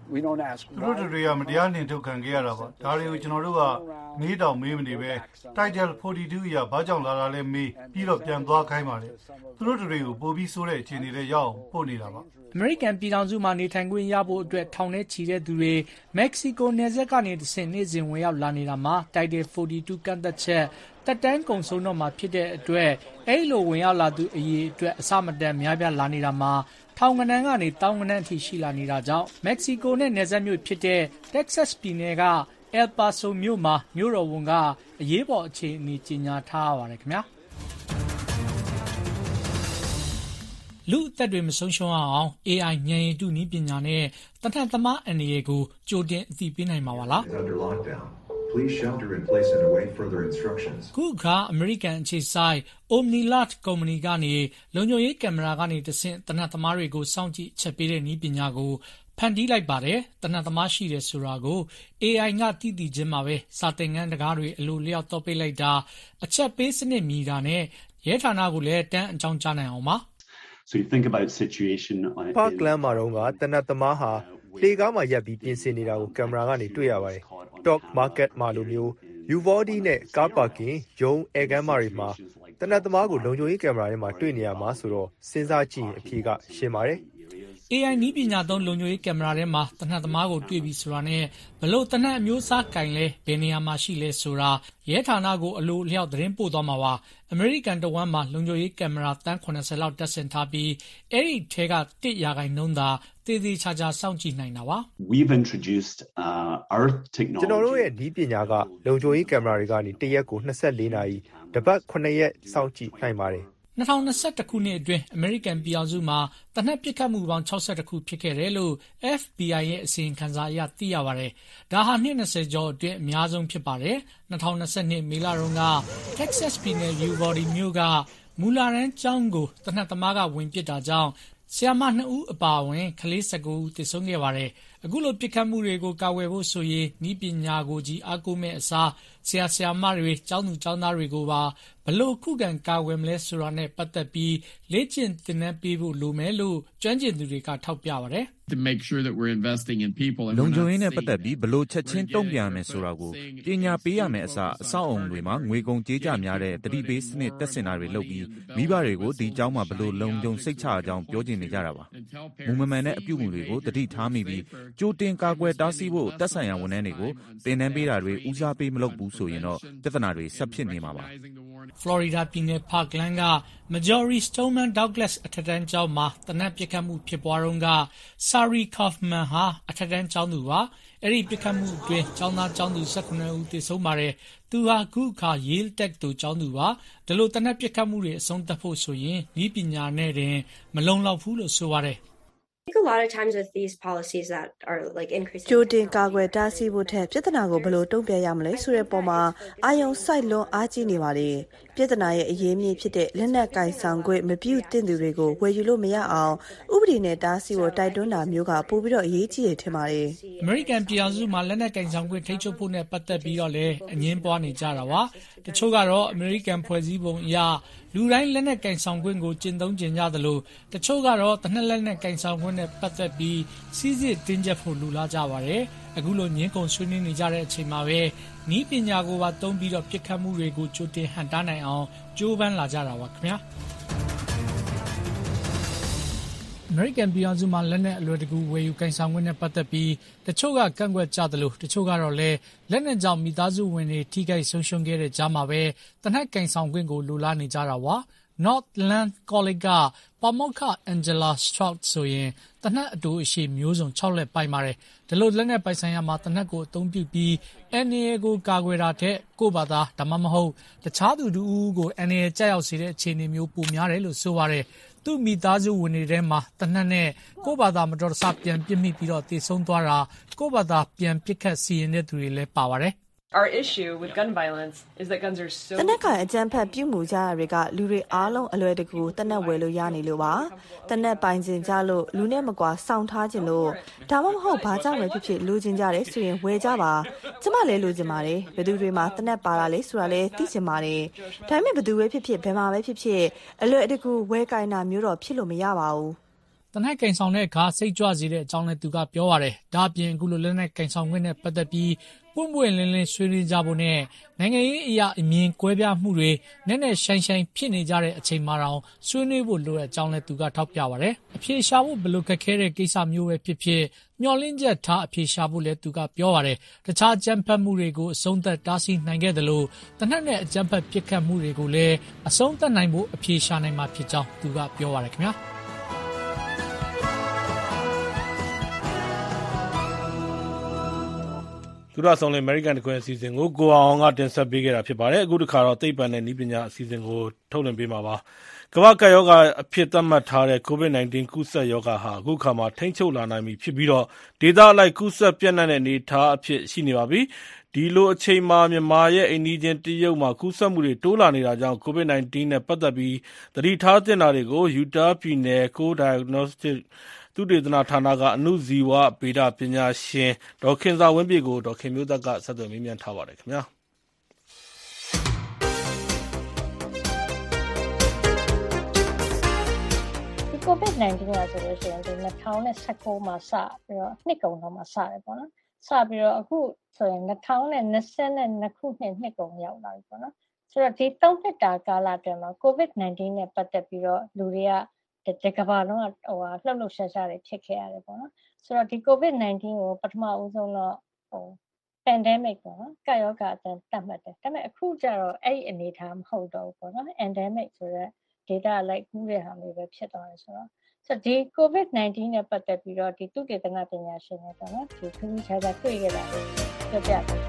We don't ask
သူတို့တွေကမတရားနှင်ထုတ်ခံခဲ့ရတာပါဒါတွေကိုကျွန်တော်တို့ကမေးတောင်မေးမနေပဲတိုက်ကြforty-twoအရာဘာကြောင့်လာတာလဲမေးပြီးတော့ပြန်သွားခိုင်းပါလေသူတို့တွေကိုပို့ပြီးဆိုးတဲ့အခြေအနေတွေရောက်ပို့နေတာပါ
အမေရိကန်ပြည်ထောင်စုမှာနေထိုင်ခွင့်ရဖို့အတွက်ထောင်ထဲချီတဲ့သူတွေမက္ကဆီကိုနယ်စပ်ကနေတဆင့်နေ့စဉ်ဝင်ရောက်လာနေတာမှာတိုက်တဲ့forty-twoကန့်သက်ချက်တက်တန်းကုံဆုံးတော့မှာဖြစ်တဲ့အတွက်အဲ့လိုဝင်ရောက်လာသူအရေးအတွက်အစမတန်များပြားလာနေတာမှာထောင်ကနန်းကနေတောင်ကနန်းအထိရှိလာနေတာကြောင့်မက္ကဆီကိုနဲ့နယ်စပ်မြို့ဖြစ်တဲ့တက်ဆက်စ်ပြည်နယ်က El Paso မြို့မှာမြို့တော်ဝန်ကအရေးပေါ်အခြေအနေကြေညာထားပါတယ်ခင်ဗျာလူအသက်တွေမဆုံးရှုံးအောင် A I ဉာဏ်ရည်တုနည်းပညာနဲ့တနတ်သမားအန္တရာယ်ကိုကြိုတင်အသိပေးနိုင်မှာပါလား
Please shelter in place and await further instructions.
ခုခါအမေရိကန်အခြေစိုက် Omnilat ကုမ္ပဏီကနေလုံခြုံရေးကင်မရာကနေတဆင့်တနတ်သမားတွေကိုစောင့်ကြည့်ချက်ပေးတဲ့နည်းပညာကိုဖန်တီးလိုက်ပါတယ်တနတ်သမားရှိတယ်ဆိုတာကို A I ကသိသိချင်းမှာပဲစာသင်ခန်းတကားတွေအလိုလျောက်တော့ပိတ်လိုက်တာအချက်ပေးစနစ်မြည်တာနဲ့ရဲဌာနကိုလည်းတန်းအကြောင်းကြားနိုင်အောင်ပါ
So you think about situation
Park Land မှာတော့ကတနတ်သမားဟာလေကားမှာရပ်ပြီးပြင်ဆင်နေတာကိုကင်မရာကနေတွေ့ရပါတယ် Stock Market မှာလိုမျိုး Uvalde နဲ့ Car Parking ရုံးအဲကမ်းမာတွေမှာတနတ်သမားကိုလုံခြုံရေးကင်မရာထဲမှာတွေ့နေရမှာဆိုတော့စဉ်းစားကြည့်ရင်အဖြေကရှင်းပါတယ်
A I နည်းပညာသုံးလုံခြုံရေးကင်မရာထဲမှာတနတ်သမားကိုတွေ့ပြီးဆိုတာနဲ့ဘလို့တနတ်အမျိုးအစားကင်လဲဘယ်နေရာမှာရှိလဲဆိုတာရဲဌာနကိုအလိုအလျောက်သတင်းပို့သွားမှာပါအမေရိကန်တဝမ်းမှာလုံခြုံရေးကင်မရာတန်းeightyလောက်တပ်ဆင်ထားပြီးအဲ့ဒီထဲကoneရာခိုင်နှုန်းသာတည်တည်ချာချာစောင့်ကြည့်နိုင်တာပါ
We've introduced uh, Earth technology
ကျွန်တော်တို့ရဲ့နည်းပညာကလုံခြုံရေးကင်မရာတွေကနေတစ်ရက်ကိုtwenty-fourနာရီတပတ်nineရက်စောင့်ကြည့်နိုင်ပါတယ်
twenty twenty-oneခုနှစ်အတွင်းအမေရိကန်ပြည်အောင်စုမှာတနက်ပစ်ခတ်မှုပေါင်းsixty-twoခုဖြစ်ခဲ့တယ်လို့ F B I ရဲ့အစီရင်ခံစာအရသိရပါတယ်။ဒါဟာနှစ်twentyကျော်အတွင်းအများဆုံးဖြစ်ပါတယ်။twenty twenty-twoမေလတုန်းက Texas ပြည်နယ် Uvalde မြို့ကမူလာရန်ကျောင်းကိုတနက်သမားကဝင်ပစ်တာကြောင့်ဆရာမtwoဦးအပါအဝင်ကလေးnineteenဦးသေဆုံးခဲ့ပါတယ်။အခုလိုပစ်ခတ်မှုတွေကိုကာကွယ်ဖို့ဆိုရင်နည်းပညာကိုကြီးအားကိုးမဲ့အစားဆရာဆရာမတွေကျောင်းသူကျောင်းသားတွေကိုပါဘလို့ခုခံကာကွယ်မလဲဆိုတာနဲ့ပတ်သက်ပြီးလေ့ကျင့်သင်တန်းပေးဖို့လိုမယ်လို့ကျွမ်းကျင်သူတွေကထောက်ပြပါတယ်
to make sure that we're investing in people and
လုံခြုံရေးနဲ့ပတ်သက်ပြီးဘလို့ချက်ချင်းတုံ့ပြန်မယ်ဆိုတာကိုပညာပေးရမယ်အစားအဆောက်အုံတွေမှာငွေကုန်ကြေးကျများတဲ့တတိပေးစနစ်တက်စင်တာတွေလုပ်ပြီးမိဘတွေကိုဒီเจ้าမှာဘလို့လုံခြုံစိတ်ချအကြောင်းပြောချင်နေကြတာပါမူမမှန်တဲ့အပြုအမူတွေကိုတတိထားမိပြီးကြိုတင်ကာကွယ်တားဆီးဖို့တက်ဆိုင်ရာဝန်ထမ်းတွေကိုသင်တန်းပေးတာတွေဦးစားပေးမလုပ်ဘူးဆိုရင်တော့ပြဿနာတွေဆက်ဖြစ်နေမှာပါ
Florida ပြည်နယ် Parkland က Marjory Stoneman Douglas အထက်တန်းကျောင်းမှာတနက်ပစ်ခတ်မှုဖြစ်ပွားတုန်းက Sari Kaufman ဟာအထက်တန်းကျောင်းသူပါအဲ့ဒီပစ်ခတ်မှုအတွင်းကျောင်းသားကျောင်းသူnineteenဦးသေဆုံးပါတယ်သူဟာခုခါ Yale Tech သို့ကျောင်းသူပါဒါလို့တနက်ပစ်ခတ်မှုတွေအဆုံးသတ်ဖို့ဆိုရင်ဤပညာနဲ့တင်မလုံလောက်ဘူးလို့ဆိုပါတယ်
I think a lot of times with these policies that are like increasing
ကြိုတင်ကာကွယ်တားဆီးဖို့ထက်ပြဿနာကိုဘယ်လိုတုံ့ပြန်ရမလဲဆိုတဲ့ပုံမှာအာယုံစိုက်လွန်အားကြီးနေပါလေပြဿနာရဲ့အရေးမြစ်ဖြစ်တဲ့လက်နက်ကင်ဆောင်ခွင့်မပြုသင့်သူတွေကိုဝယ်ယူလို့မရအောင်ဥပဒေနဲ့တားဆီးဖို့တိုက်တွန်းတာမျိုးကပိုပြီးတော့အရေးကြီးတယ်ထင်ပါတယ်
American ပြည်အောင်စုမှာလက်နက်ကင်ဆောင်ခွင့်ထိန်းချုပ်ဖို့နဲ့ပတ်သက်ပြီးတော့လည်းအငင်းပွားနေကြတာပါတချို့ကတော့ American ဖွဲ့စည်းပုံအရလူတိုင်းလက်နက်ကင်ဆောင်ခွင့်ကိုကျင့်သုံးကြကြသလိုတချို့ကတော့တနက်လက်နက်ကင်ဆောင်ခွင့်နဲ့ပတ်သက်ပြီးစီးစစ်တင်းကျပ်ဖို့လူလာကြပါတယ်အခုလိုညင်းကုန်ဆွေးနွေးနေကြတဲ့အချိန်မှာပဲဤပညာကိုပါသုံးပြီးတော့ပြစ်ခတ်မှုတွေကိုကြိုတင်ဟန်တားနိုင်အောင်ကြိုးပမ်းလာကြတာပါခင်ဗျာ American ပြည်အောင်စုမှာလက်နက်အလွယ်တကူဝယ်ယူကင်ဆောင်ခွင့်နဲ့ပတ်သက်ပြီးတချို့ကကန့်ကွက်ကြသလိုတချို့ကတော့လည်းလက်နက်ကြောင့်မိသားစုဝင်တွေထိခိုက်ဆုံးရှုံးခဲ့တဲ့ကြားမှာပဲတနက်ကင်ဆောင်ခွင့်ကိုလိုလားနေကြတာပါ Northland College ကပါမောက္ခ Angela Strout ဆိုရင်တနက်အတူအရှိမျိုးစုံsixလက်ပိုင်ပါတယ်ဒီလိုလက်နက်ပိုင်ဆိုင်ရာမှာတနက်ကိုအသုံးပြုပြီး N A A ကိုကာကွယ်တာတဲ့ကိုဘာသာဒါမှမဟုတ်တခြားသူတို့ကို N A A ကြောက်ရောက်စေတဲ့အခြေအနေမျိုးပိုများတယ်လို့ဆိုပါတယ်သူ့မိသားစုဝင်တွေထဲမှာတနက်နဲ့ကိုဘာသာမတော်တဆပြန်ပြစ်မိပြီးတော့တည်ဆုံးသွားတာကိုဘာသာပြန်ပစ်ခတ်စီရင်တဲ့သူတွေလည်းပါပါတယ်
Our issue with gun violence is that guns are so
တနက်ကအကြမ်းဖက်ပြုမှုကြရတွေကလူတွေအားလုံးအလွယ်တကူတနက်ဝယ်လို့ရနေလို့ပါတနက်ပိုင်ခြင်းကြလို့လူနဲ့မကွာစောင့်ထားခြင်းလို့ဒါမှမဟုတ်ဘာကြောင့်ပဲဖြစ်ဖြစ်လူချင်းကြတယ်ဆိုရင်ဝယ်ကြပါကျမလည်းလူချင်းပါတယ်ဘယ်သူတွေမှာတနက်ပါတာလဲဆိုတာလည်းသိချင်ပါတယ်ဒါပေမဲ့ဘယ်သူပဲဖြစ်ဖြစ်ဘယ်မှာပဲဖြစ်ဖြစ်အလွယ်တကူဝယ်ကင်တာမျိုးတော့ဖြစ်လို့မရပါဘူး
တနက်ကင်ဆောင်တဲ့အခါစိတ်ကြွစေတဲ့အကြောင်းလည်းသူကပြောပါတယ်။ဒါအပြင်အခုလိုလက်နက်ကင်ဆောင်ခွင့်နဲ့ပတ်သက်ပြီးပွင့်ပွင့်လင်းလင်းဆွေးနွေးကြဖို့နဲ့နိုင်ငံရေးအရာအမြင်ကွဲပြားမှုတွေနဲ့နဲ့ရှိုင်းရှိုင်းဖြစ်နေကြတဲ့အချိန်မှာတောင်ဆွေးနွေးဖို့လိုတဲ့အကြောင်းလည်းသူကထောက်ပြပါတယ်။အဖြေရှာဖို့ဘယ်လိုခက်ခဲတဲ့ကိစ္စမျိုးပဲဖြစ်ဖြစ်မျှော်လင့်ချက်ထားအဖြေရှာဖို့လည်းသူကပြောပါတယ်။တခြားကြမ်းဖက်မှုတွေကိုအဆုံးသတ်တားဆီးနိုင်ခဲ့တယ်လို့တနက်နဲ့အကြမ်းဖက်ပစ်ခတ်မှုတွေကိုလည်းအဆုံးသတ်နိုင်ဖို့အဖြေရှာနိုင်မှာဖြစ်ကြောင်းသူကပြောပါတယ်ခင်ဗျာ။
သူရဆောင်လေ American တကွန်းအစီအစဉ်ကိုကိုအောင်ကတင်ဆက်ပေးခဲ့တာဖြစ်ပါတယ်အခုတစ်ခါတော့သိပ္ပံနဲ့နည်းပညာအစီအစဉ်ကိုထုတ်လွှင့်ပေးမှာပါကမ္ဘာ့ကပ်ရောဂါအဖြစ်သတ်မှတ်ထားတဲ့ ကိုဗစ် ၁၉ ကူးစက်ရောဂါဟာအခုခါမှာထိန်းချုပ်လာနိုင်ပြီဖြစ်ပြီးတော့ဒေသအလိုက်ကူးစက်ပြန့်နှံ့တဲ့အနေအထားအဖြစ်ရှိနေပါပြီဒီလိုအချိန်မှာမြန်မာရဲ့အိမ်နီးချင်းတရုတ်မှာကူးစက်မှုတွေတိုးလာနေတာကြောင့် ကိုဗစ် ၁၉ နဲ့ပတ်သက်ပြီးသတိထားသင့်တာတွေကို Utah ပြည်နယ် Co-Diagnosticသုတေသနဌာနကအဏုဇီဝဗေဒပညာရှင်ဒေါ်ခင်ဇာဝင်းပြည့်ကိုဒေါ်ခင်မျိုးသက်ကဆက်သွယ်မေးမြန်းထားပါတယ်ခင်ဗျာ
ဒီ ကိုဗစ် ၁၉ ကဆိုလို့ရှိရင်ဒီ၂၀၁၉မှာစပြီးတော့နှစ်ကုန်တော့မှစတယ်ပေါ့နော်စပြီးတော့အခုဆိုရင်၂၀၂၂ခုနှစ်နှစ်ကုန်ရောက်လာပြီပေါ့နော်ဆိုတော့ဒီသုံးနှစ်တာကာလအတွင်းမှာ ကိုဗစ် ၁၉ နဲ့ပတ်သက်ပြီးတော့လူတွေကဒီကမ္ဘာလုံးကဟိုလှုပ်လှုပ်ရှားရှားတွေဖြစ်ခဲ့ရတယ်ပေါ့နော်ဆိုတော့ဒီ ကိုဗစ် ၁၉ ကိုပထမဦးဆုံးတော့ဟို pandemic ပေါ့နော်ကပ်ရောဂါအတန်တတ်မှတ်တယ်ဒါပေမဲ့အခုကျတော့အဲ့ဒီအနေအထားမဟုတ်တော့ဘူးပေါ့နော် endemic ဆိုတဲ့ data လိုက်ကူးတဲ့ဟာမျိုးပဲဖြစ်သွားတယ်ဆိုတော့ဆိုတော့ဒီ ကိုဗစ် ၁၉ နဲ့ပတ်သက်ပြီးတော့ဒီသုတေသနပညာရှင်တွေပေါ့နော်ဒီသူတို့ခြားခြားတွေ့ခဲ့တာလေးပြောပြပါ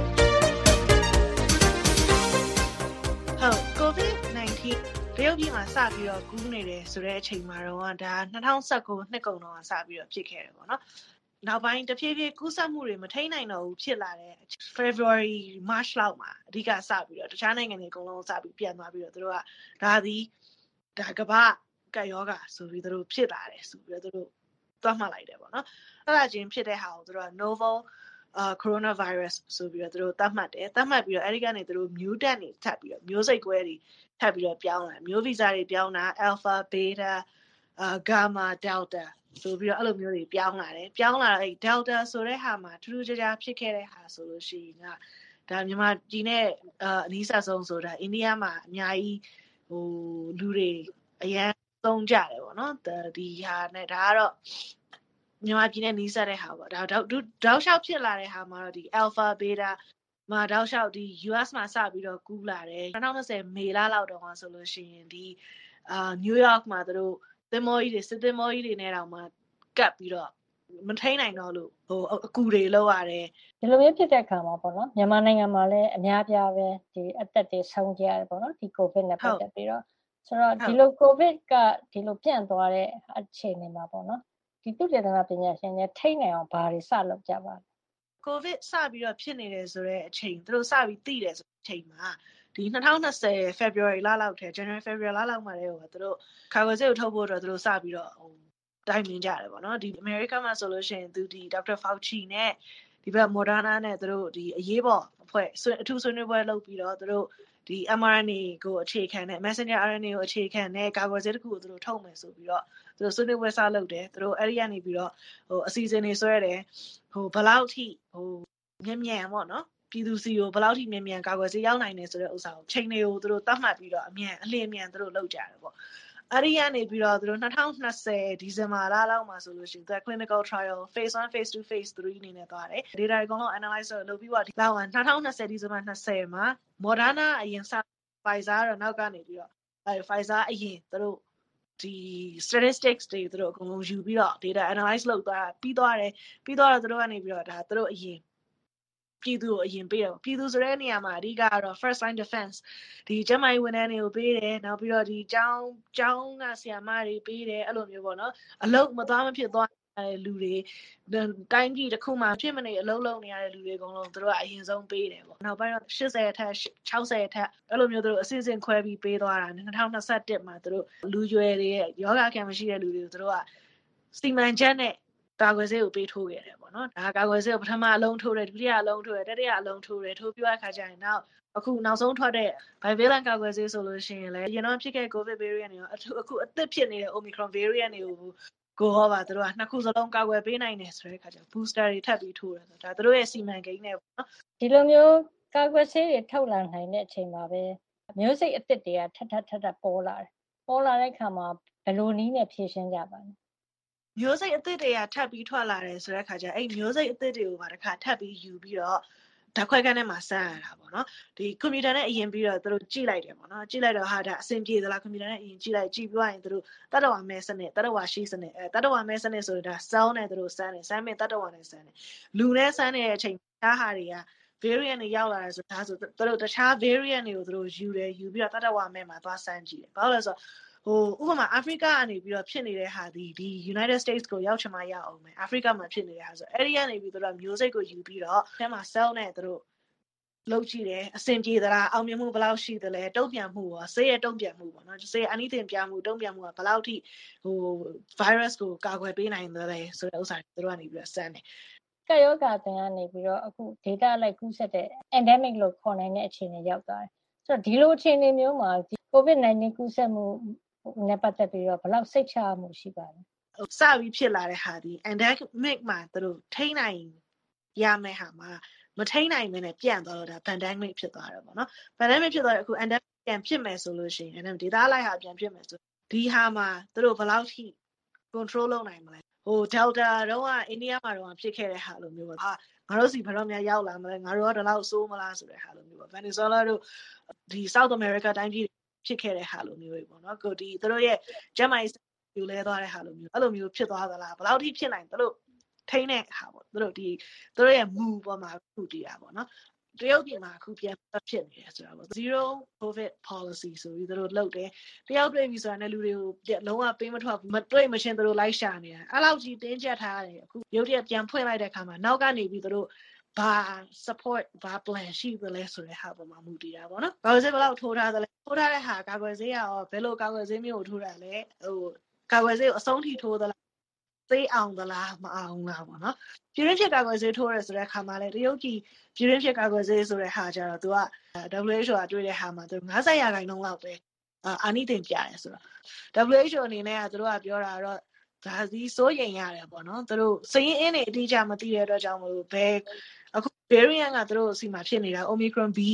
ဟုတ် ကိုဗစ် ၁၉တရုတ်ပြည်မှာစပြီးတော့ကူးနေတယ်ဆိုတဲ့အချိန်မှာတော့ဒါ၂၀၁၉နှစ်ကုန်တော့စပြီးတော့ဖြစ်ခဲ့တယ်ပေါ့နော်နောက်ပိုင်းတဖြည်းဖြည်းကူးစက်မှုတွေမထိန်းနိုင်တော့ဘူးဖြစ်လာတဲ့ February March လောက်မှာအဓိကစပြီးတော့တခြားနိုင်ငံတွေအကုန်လုံးစပြီးပြန်သွားပြီးတော့တို့ကဒါသည်ဒါကမ္ဘာကပ်ရောဂါဆိုပြီးတို့ဖြစ်လာတယ်ဆိုပြီးတော့တို့သွားမှတ်လိုက်တယ်ပေါ့နော်အဲ့ဒါချင်းဖြစ်တဲ့ဟာကိုတို့က novel uh coronavirus ဆိုပြီးတော့တို့သတ်မှတ်တယ်သတ်မှတ်ပြီးတော့အဲ့ဒီကနေတို့ mutant တွေထပ်ပြီးတော့မျိုးစိတ်ကွဲတွေထပ်ပြီးတော့ပြောင်းလာမျိုးဗီဇတွေပြောင်းတာ alpha beta uh gamma delta ဆိုပြီးတော့အဲ့လိုမျိုးတွေပြောင်းလာတယ်ပြောင်းလာတော့အဲ့ delta ဆိုတဲ့ဟာမှာထူးထူးခြားခြားဖြစ်ခဲ့တဲ့ဟာဆိုလို့ရှိရင်ကဒါမြန်မာပြည်နဲ့အနီးစပ်ဆုံးဆိုတာအိန္ဒိယမှာအများကြီးဟိုလူတွေအရန်သုံးကြတယ်ပေါ့နော်ဒီဟာနဲ့ဒါကတော့မြန်မာပြည်နဲ့နီးစပ်တဲ့ဟာပေါ့ဒါတောက်တောက်လျှောက်ဖြစ်လာတဲ့ဟာမှာတော့ဒီ alpha beta မှာတောက်လျှောက်ဒီ U S မှာစပြီးတော့ကူးလာတယ်၂၀၂၀မေလလောက်တော့ဆိုလို့ရှိရင်ဒီအာ New York မှာတို့သင်္ဘောကြီးတွေစစ်သင်္ဘောကြီးတွေနဲ့တောင်မှကပ်ပြီးတော့မထိန်နိုင်တော့လို့ဟိုအကူတွေလောက်ရတယ်
ဒီလိုမျိုးဖြစ်တဲ့အခါမှာပေါ့နော်မြန်မာနိုင်ငံမှာလည်းအများပြားပဲဒီအသက်တွေဆုံးကြရတယ်ပေါ့နော်ဒီ COVID နဲ့ပတ်သက်ပြီးတော့ဆိုတော့ဒီလို COVID ကဒီလိုပြန့်သွားတဲ့အခြေအနေမှာပေါ့နော်ဒီသုတေသနပညာရှင်တွေထိန်းနိုင်အောင်ဘာတွေစလုပ်ကြပါလဲ
COVID စပြီးတော့ဖြစ်နေတယ်ဆိုတဲ့အချိန်သူတို့စပြီးသိတယ်ဆိုတဲ့အချိန်မှာဒီ၂၀၂၀ February လလောက်ထဲ January February လလောက်မှာလည်းဟိုသူတို့ကာကွယ်ဆေးကိုထုတ်ဖို့အတွက်သူတို့စပြီးတော့ဟိုတိုင်ပင်ကြတယ်ပေါ့နော်ဒီ America မှာဆိုလို့ရှိရင်သူဒီ Doctor Fauci နဲ့ဒီဘက် Moderna နဲ့သူတို့ဒီအရေးပေါ်အဖွဲ့အထူးဆွေးနွေးပွဲလုပ်ပြီးတော့သူတို့ဒီ em R N A ကိုအခြေခံတဲ့ Messenger R N A ကိုအခြေခံတဲ့ကာကွယ်ဆေးတစ်ခုကိုသူတို့ထုတ်မယ်ဆိုပြီးတော့သူတို့ဆွေးနွေးပွဲစလုပ်တယ်သူတို့အဲ့ဒီကနေပြီးတော့ဟိုအစီအစဉ်တွေဆွဲတယ်ဟိုဘယ်လောက်ထိဟိုမြန်မြန်ပေါ့နော်ပြည်သူစီကိုဘယ်လောက်ထိမြန်မြန်ကာကွယ်ဆေးရောက်နိုင်တယ်ဆိုတဲ့ဥစ္စာကိုချိန်တွေကိုသူတို့သတ်မှတ်ပြီးတော့အမြန်အလင်းမြန်သူတို့လုပ်ကြတယ်ပေါ့အဲ့ဒီကနေပြီးတော့သူတို့၂၀၂၀ဒီဇင်ဘာလလောက်မှာဆိုလို့ရှိရင်သူ clinical trial phase one phase two phase three အနေနဲ့သွားတယ် data တွေအကုန်လုံး analyze လုပ်ပြီးတော့ဒီလောက်၂၀၂၀ဒီဇင်ဘာ၂၀မှာ Moderna အရင်စ Pfizer တော့နောက်ကနေပြီးတော့အဲ Pfizer အရင်သူတို့ဒီ statistics တွေသူတို့အကုန်လုံးယူပြီးတော့ data analyze လုပ်သွားပြီးသွားတယ်ပြီးတော့သူတို့ကနေပြီးတော့ဒါသူတို့အရင်ပြည်သူကိုအရင်ပေးတယ်ပြည်သူဆိုတဲ့နေရာမှာအဓိကကတော့ first line defense ဒီကျန်းမာရေးဝန်ထမ်းတွေကိုပေးတယ်နောက်ပြီးတော့ဒီကျောင်းကျောင်းကဆရာမတွေပေးတယ်အဲ့လိုမျိုးပေါ့နော်အလုပ်မသွားမဖြစ်သွားတဲ့လူတွေတိုင်းပြည်တစ်ခုမှာဖြစ်မနေအလုပ်လုပ်နေရတဲ့လူတွေအကုန်လုံးသူတို့ကအရင်ဆုံးပေးတယ်ပေါ့နောက်ပိုင်းတော့eightyအထက်sixtyအထက်အဲ့လိုမျိုးသူတို့အစစ်အစစ်ခွဲပြီးပေးသွားတာtwenty twenty-oneမှာသူတို့လူရွယ်တွေရဲ့ယောဂခံမရှိတဲ့လူတွေကိုသူတို့ကစီမံချက်နဲ့ကာကွယ်ဆေးကိုပေးထိုးခဲ့တယ်ပေါ့နော်ဒါကာကွယ်ဆေးကိုပထမအလုံးထိုးတယ်ဒုတိယအလုံးထိုးတယ်တတိယအလုံးထိုးတယ်ထိုးပြီးတဲ့အခါကျရင်နောက်အခုနောက်ဆုံးထွက်တဲ့ bivalent ကာကွယ်ဆေးဆိုလို့ရှိရင်လည်းအရင်တော့ဖြစ်ခဲ့ COVID variant တွေရောအခုအသစ်ဖြစ်နေတဲ့ Omicron variant တွေကိုကိုဟောပါသူတို့ကနှစ်ခုစလုံးကာကွယ်ပေးနိုင်တယ်ဆိုတဲ့အခါကျ booster တွေထပ်ပြီးထိုးတယ်ဆိုဒါသူတို့ရဲ့စီမံကိန်းနဲ့ပေါ့နော်
ဒီလိုမျိုးကာကွယ်ဆေးတွေထုတ်လာနိုင်တဲ့အချိန်မှာပဲမျိုးစိတ်အသစ်တွေကထပ်ထပ်ထပ်ထပ်ပေါ်လာတယ်ပေါ်လာတဲ့အခါမှာဘယ်လိုနည်းနဲ့ဖြည့်ရှင်းကြပါလဲ
မျိုးစိတ်အသစ်တွေကထပ်ပြီးထွက်လာတယ်ဆိုတဲ့အခါကျအဲ့မျိုးစိတ်အသစ်တွေကိုပါတစ်ခါထပ်ပြီးယူပြီးတော့ဓာတ်ခွဲခန်းထဲမှာစမ်းရတာပေါ့နော်ဒီကွန်ပျူတာနဲ့အရင်ပြီးတော့သူတို့ကြည့်လိုက်တယ်ပေါ့နော်ကြည့်လိုက်တော့ဟာဒါအဆင်ပြေသလားကွန်ပျူတာနဲ့အရင်ကြည့်လိုက်ကြည့်ပြီးရင်သူတို့တတဝါမဲစနစ်တတဝါရှိစနစ်အဲတတဝါမဲစနစ်ဆိုတာ cell နဲ့သူတို့စမ်းတယ်စမ်းမယ်တတဝါနဲ့စမ်းတယ်လူနဲ့စမ်းနေတဲ့အချိန်ဒါဟာတွေက variant တွေရောက်လာတယ်ဆိုဒါဆိုသူတို့တခြား variant တွေကိုသူတို့ယူတယ်ယူပြီးတော့တတဝါမဲမှာသွားစမ်းကြည့်တယ်ဘာလို့လဲဆိုတော့ဟိုဥပမာအာဖရိကကနေပြီးတော့ဖြစ်နေတဲ့ဟာဒီဒီ United States ကိုရောက်ချင်မှရအောင်မယ်အာဖရိကမှာဖြစ်နေတဲ့ဟာဆိုအဲ့ဒီကနေပြီးတော့မျိုးစိတ်ကိုယူပြီးတော့အဲမှာ cell နဲ့သူတို့လုပ်ကြည့်တယ်အဆင်ပြေသလားအောင်မြင်မှုဘယ်လောက်ရှိသလဲတုံ့ပြန်မှုရောဆေးရတုံ့ပြန်မှုပေါ့နော်ဆေး anything ပြမှုတုံ့ပြန်မှုကဘယ်လောက်ထိဟို virus ကိုကာကွယ်ပေးနိုင်သလဲဆိုတဲ့ဥစ္စာတွေသူတို့ကနေပြီးတော့စမ်းတယ်
ကပ်ရောဂါတင်ကနေပြီးတော့အခု data လိုက်ကူးဆက်တဲ့ endemic လို့ခေါ်နိုင်တဲ့အခြေအနေရောက်သွားတယ်ဆိုတော့ဒီလိုအခြေအနေမျိုးမှာဒီ covid nineteen ကူးဆက်မှုနဲ့ပတ်သက်ပြီးတော့ဘယ်လောက်စိတ်ချမှုရှိပါလဲ
စပြီးဖြစ်လာတဲ့ဟာဒီ endemic မှာသူတို့ထိန်းနိုင်ရမယ့်ဟာမှာမထိန်းနိုင်မနဲ့ပြန့်သွားတော့ဒါ pandemic ဖြစ်သွားတယ်ပေါ့နော် pandemic ဖြစ်သွားတဲ့အခု endemic ပြန်ဖြစ်မယ်ဆိုလို့ရှိရင် data လိုက်ဟာပြန်ဖြစ်မယ်ဆိုဒီဟာမှာသူတို့ဘယ်လောက်ထိ control လုပ်နိုင်မလဲဟို delta တော့ကအိန္ဒိယမှာတော့ဖြစ်ခဲ့တဲ့ဟာလိုမျိုးပေါ့ဟာငါတို့စီဘယ်တော့မှရောက်လာမလဲငါတို့ကတော့လောက်စိုးမလားဆိုတဲ့ဟာလိုမျိုးပေါ့ Venezuela တို့ဒီ South America တိုင်းပြည်ဖြစ်ခဲ့တဲ့ဟာလိုမျိုးပေါ့နော်ကိုဒီသူတို့ရဲ့ဂျမိုင်းယူလဲသွားတဲ့ဟာလိုမျိုးအဲ့လိုမျိုးဖြစ်သွားသလားဘယ်လောက်ထိဖြစ်နိုင်သူတို့ထိန်းတဲ့ဟာပေါ့သူတို့ဒီသူတို့ရဲ့မူပေါ်မှာခုတည်တာပေါ့နော်တရုတ်ပြည်မှာအခုပြန်ဖြစ်နေတယ်ဆိုတာပေါ့ zero covid policy ဆိုပြီးသူတို့လုပ်တယ်တယောက်တွေ့ပြီဆိုတာနဲ့လူတွေကိုလုံးဝပေးမထွက်ဘူးမတွေ့မချင်းသူတို့လိုက်ရှာနေတာအဲ့လောက်ကြီးတင်းကျပ်ထားတယ်အခုရုပ်တရက်ပြန်ဖွင့်လိုက်တဲ့အခါမှာနောက်ကနေပြီးသူတို့ဘာ support ဘာ plan ရှိသလဲဆိုတဲ့ဟာပေါ်မှာမူတည်တာပေါ့နော်ကာကွယ်ဆေးဘယ်လောက်ထိုးထားသလဲထိုးထားတဲ့ဟာကာကွယ်ဆေးရောဘယ်လိုကာကွယ်ဆေးမျိုးကိုထိုးတာလဲဟိုကာကွယ်ဆေးကိုအဆုံးထိထိုးသလားသိအောင်သလားမအောင်လားပေါ့နော်ပြည်ရင်းဖြစ်ကာကွယ်ဆေးထိုးရဲဆိုတဲ့အခါမှာလေတရုတ်ပြည်ပြည်ရင်းဖြစ်ကာကွယ်ဆေးဆိုတဲ့ဟာကျတော့သူက W H O ကတွေ့တဲ့ဟာမှာသူ၅၀ရာခိုင်နှုန်းလောက်ပဲအာနိသင်ပြတယ်ဆိုတော့ W H O အနေနဲ့ကသူတို့ကပြောတာတော့ဒါစီစိုးရိမ်ရတယ်ပေါ့နော်သူတို့စရင်အင်းတွေအတိအကျမသိတဲ့အတွက်ကြောင့်မလို့ဘယ်အခု variant ကသူတို့စီမှာဖြစ်နေတာ Omicron B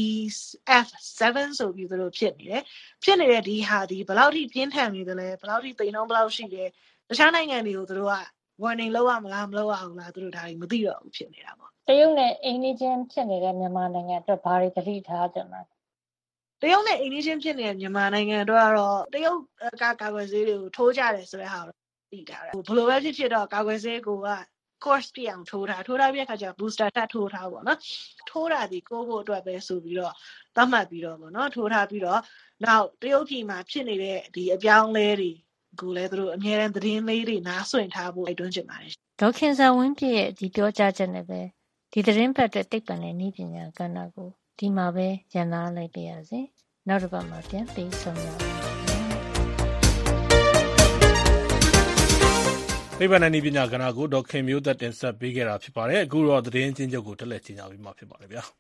F seven ဆိုပြီးသူတို့ဖြစ်နေတယ်ဖြစ်နေတဲ့ဒီဟာဒီဘယ်လောက်ထိပြင်းထန်နေသလဲဘယ်လောက်ထိသိနှုန်းဘယ်လောက်ရှိလဲတခြားနိုင်ငံတွေကိုသူတို့က warning လုပ်ရမလားမလုပ်ရဘူးလားသူတို့ဒါတွေမသိတော့ဘူးဖြစ်နေတာပေါ့
တရုတ်နဲ့အိန္ဒိယဖြစ်နေတဲ့မြန်မာနိုင်ငံအတွက်ဘာတွေသတိထားကြမှာ
တရုတ်နဲ့အိန္ဒိယဖြစ်နေတဲ့မြန်မာနိုင်ငံအတွက်ကတော့တရုတ်ကကာကွယ်ဆေးတွေကိုထိုးကြတယ်ဆိုတဲ့ဟာကိုသိထားတယ်ဘယ်လိုပဲဖြစ်ဖြစ်တော့ကာကွယ်ဆေးကိုက course ပြအောင်ထိုးထားထိုးထားပြီးတဲ့အခါကျ booster ထပ်ထိုးထားပေါ့နော်ထိုးတာဒီကိုဖို့အတွက်ပဲဆိုပြီးတော့သတ်မှတ်ပြီးတော့ပေါ့နော်ထိုးထားပြီးတော့နောက်တရုတ်ပြည်မှာဖြစ်နေတဲ့ဒီအပြောင်းလဲတွေကိုလည်းသူတို့အများအားသတင်းလေးတွေနားဆွင့်ထားဖို့အိတ်တွန်းချင်ပါတယ်
ဒေါက်ခင်စာဝင်းပြည့်ရဲ့ဒီပြောကြားချက်နဲ့ပဲဒီသတင်းပတ်အတွက်တိတ်ပံနဲ့ဤပညာကဏ္ဍကိုဒီမှာပဲရန်နာလိုက်ပါရစေနောက်တစ်ပတ်မှာပြန်ပြီးဆုံရအောင်
နိဗ္ဗာန်နဲ့ဤပညာကဏ္ဍကိုဒေါက်ခင်မျိုးသက်တင်ဆက်ပေးခဲ့တာဖြစ်ပါတယ်အခုတော့သတင်းချင်းချုပ်ကိုတက်လက်ချင်းကြပြီးမှဖြစ်ပါတယ်ဗျာ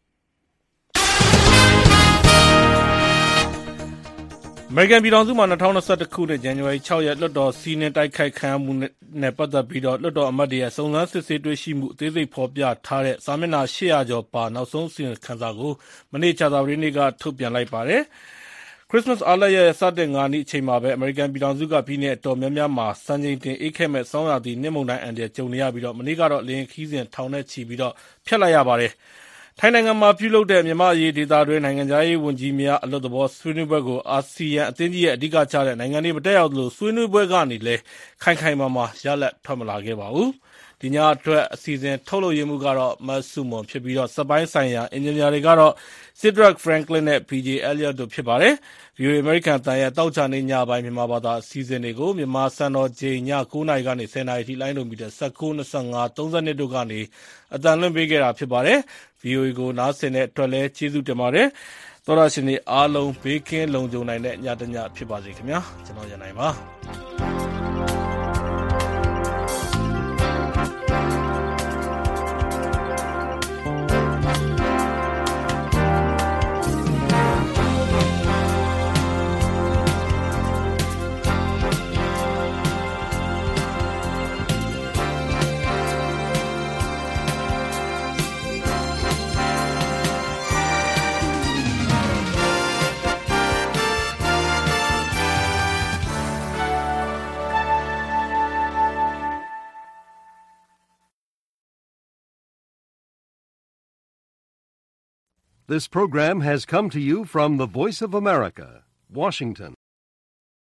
အမေရိကန်ပြည်ထောင်စုမှာ၂၀၂၁ခုနှစ်ဇန်နဝါရီ၆ရက်လွှတ်တော်စီးနင်းတိုက်ခိုက်ခံရမှုနဲ့ပတ်သက်ပြီးတော့လွှတ်တော်အမတ်တွေရဲ့စုံစမ်းစစ်ဆေးတွေ့ရှိမှုအသေးစိတ်ဖော်ပြထားတဲ့စာမျက်နှာ၈ရာကျော်ပါနောက်ဆုံးအစီရင်ခံစာကိုမနေ့ကြာသပတေးနေ့ကထုတ်ပြန်လိုက်ပါတယ်။ Christmas အားလပ်ရက်စတင်ခါနီးအချိန်မှာပဲအမေရိကန်ပြည်ထောင်စုကပြည်နယ်အတော်များများမှာစံချိန်တင်အေးခဲမဲ့ဆောင်းရာသီနှင်းမုန်တိုင်းအန္တရာယ်ကြုံနေရပြီးတော့မနေ့ကတော့လေယာဉ်ခရီးစဉ်ထောင်နဲ့ချီပြီးတော့ဖျက်လိုက်ရပါတယ်။ထိုင်းနိုင်ငံမှာပြုလုပ်တဲ့မြန်မာ့အရေးဒေသတွင်းနိုင်ငံခြားရေးဝန်ကြီးများအလွတ်သဘောဆွေးနွေးပွဲကိုအာဆီယံအသင်းကြီးရဲ့အဓိကကျတဲ့နိုင်ငံတွေမတက်ရောက်သလိုဆွေးနွေးပွဲကနေလည်းခိုင်ခိုင်မာမာရလဒ်ထွက်မလာခဲ့ပါဘူး။ဒီညအတွက်အစီအစဉ်ထုတ်လုပ်ရမှုကတော့မဆုမွန်ဖြစ်ပြီးတော့စက်ပိုင်းဆိုင်ရာအင်ဂျင်နီယာတွေကတော့ Cedric Franklin နဲ့ P J Elliott တို့ဖြစ်ပါတယ်။ V O A အမေရိကန်တန်ရဲ့တောက်ချနေညပိုင်းမြန်မာဘာသာအစီအစဉ်တွေကိုမြန်မာစံတော်ချိန်ည၉နာရီကနေ၁၀နာရီထိလိုင်းလုံးမီတာ၁၉ ၂၅ ၃၂တို့ကနေအတန်လွှင့်ပေးခဲ့တာဖြစ်ပါတယ်။ V O A ကိုနားဆင်တဲ့အတွက်လည်းကျေးဇူးတင်ပါတယ်။သောရရှင်တွေအားလုံးဘေးကင်းလုံခြုံနိုင်တဲ့ညတညဖြစ်ပါစေခင်ဗျာ။ကျွန်တော်ရန်နိုင်ပါ။
This program has come to you from the Voice of America, Washington.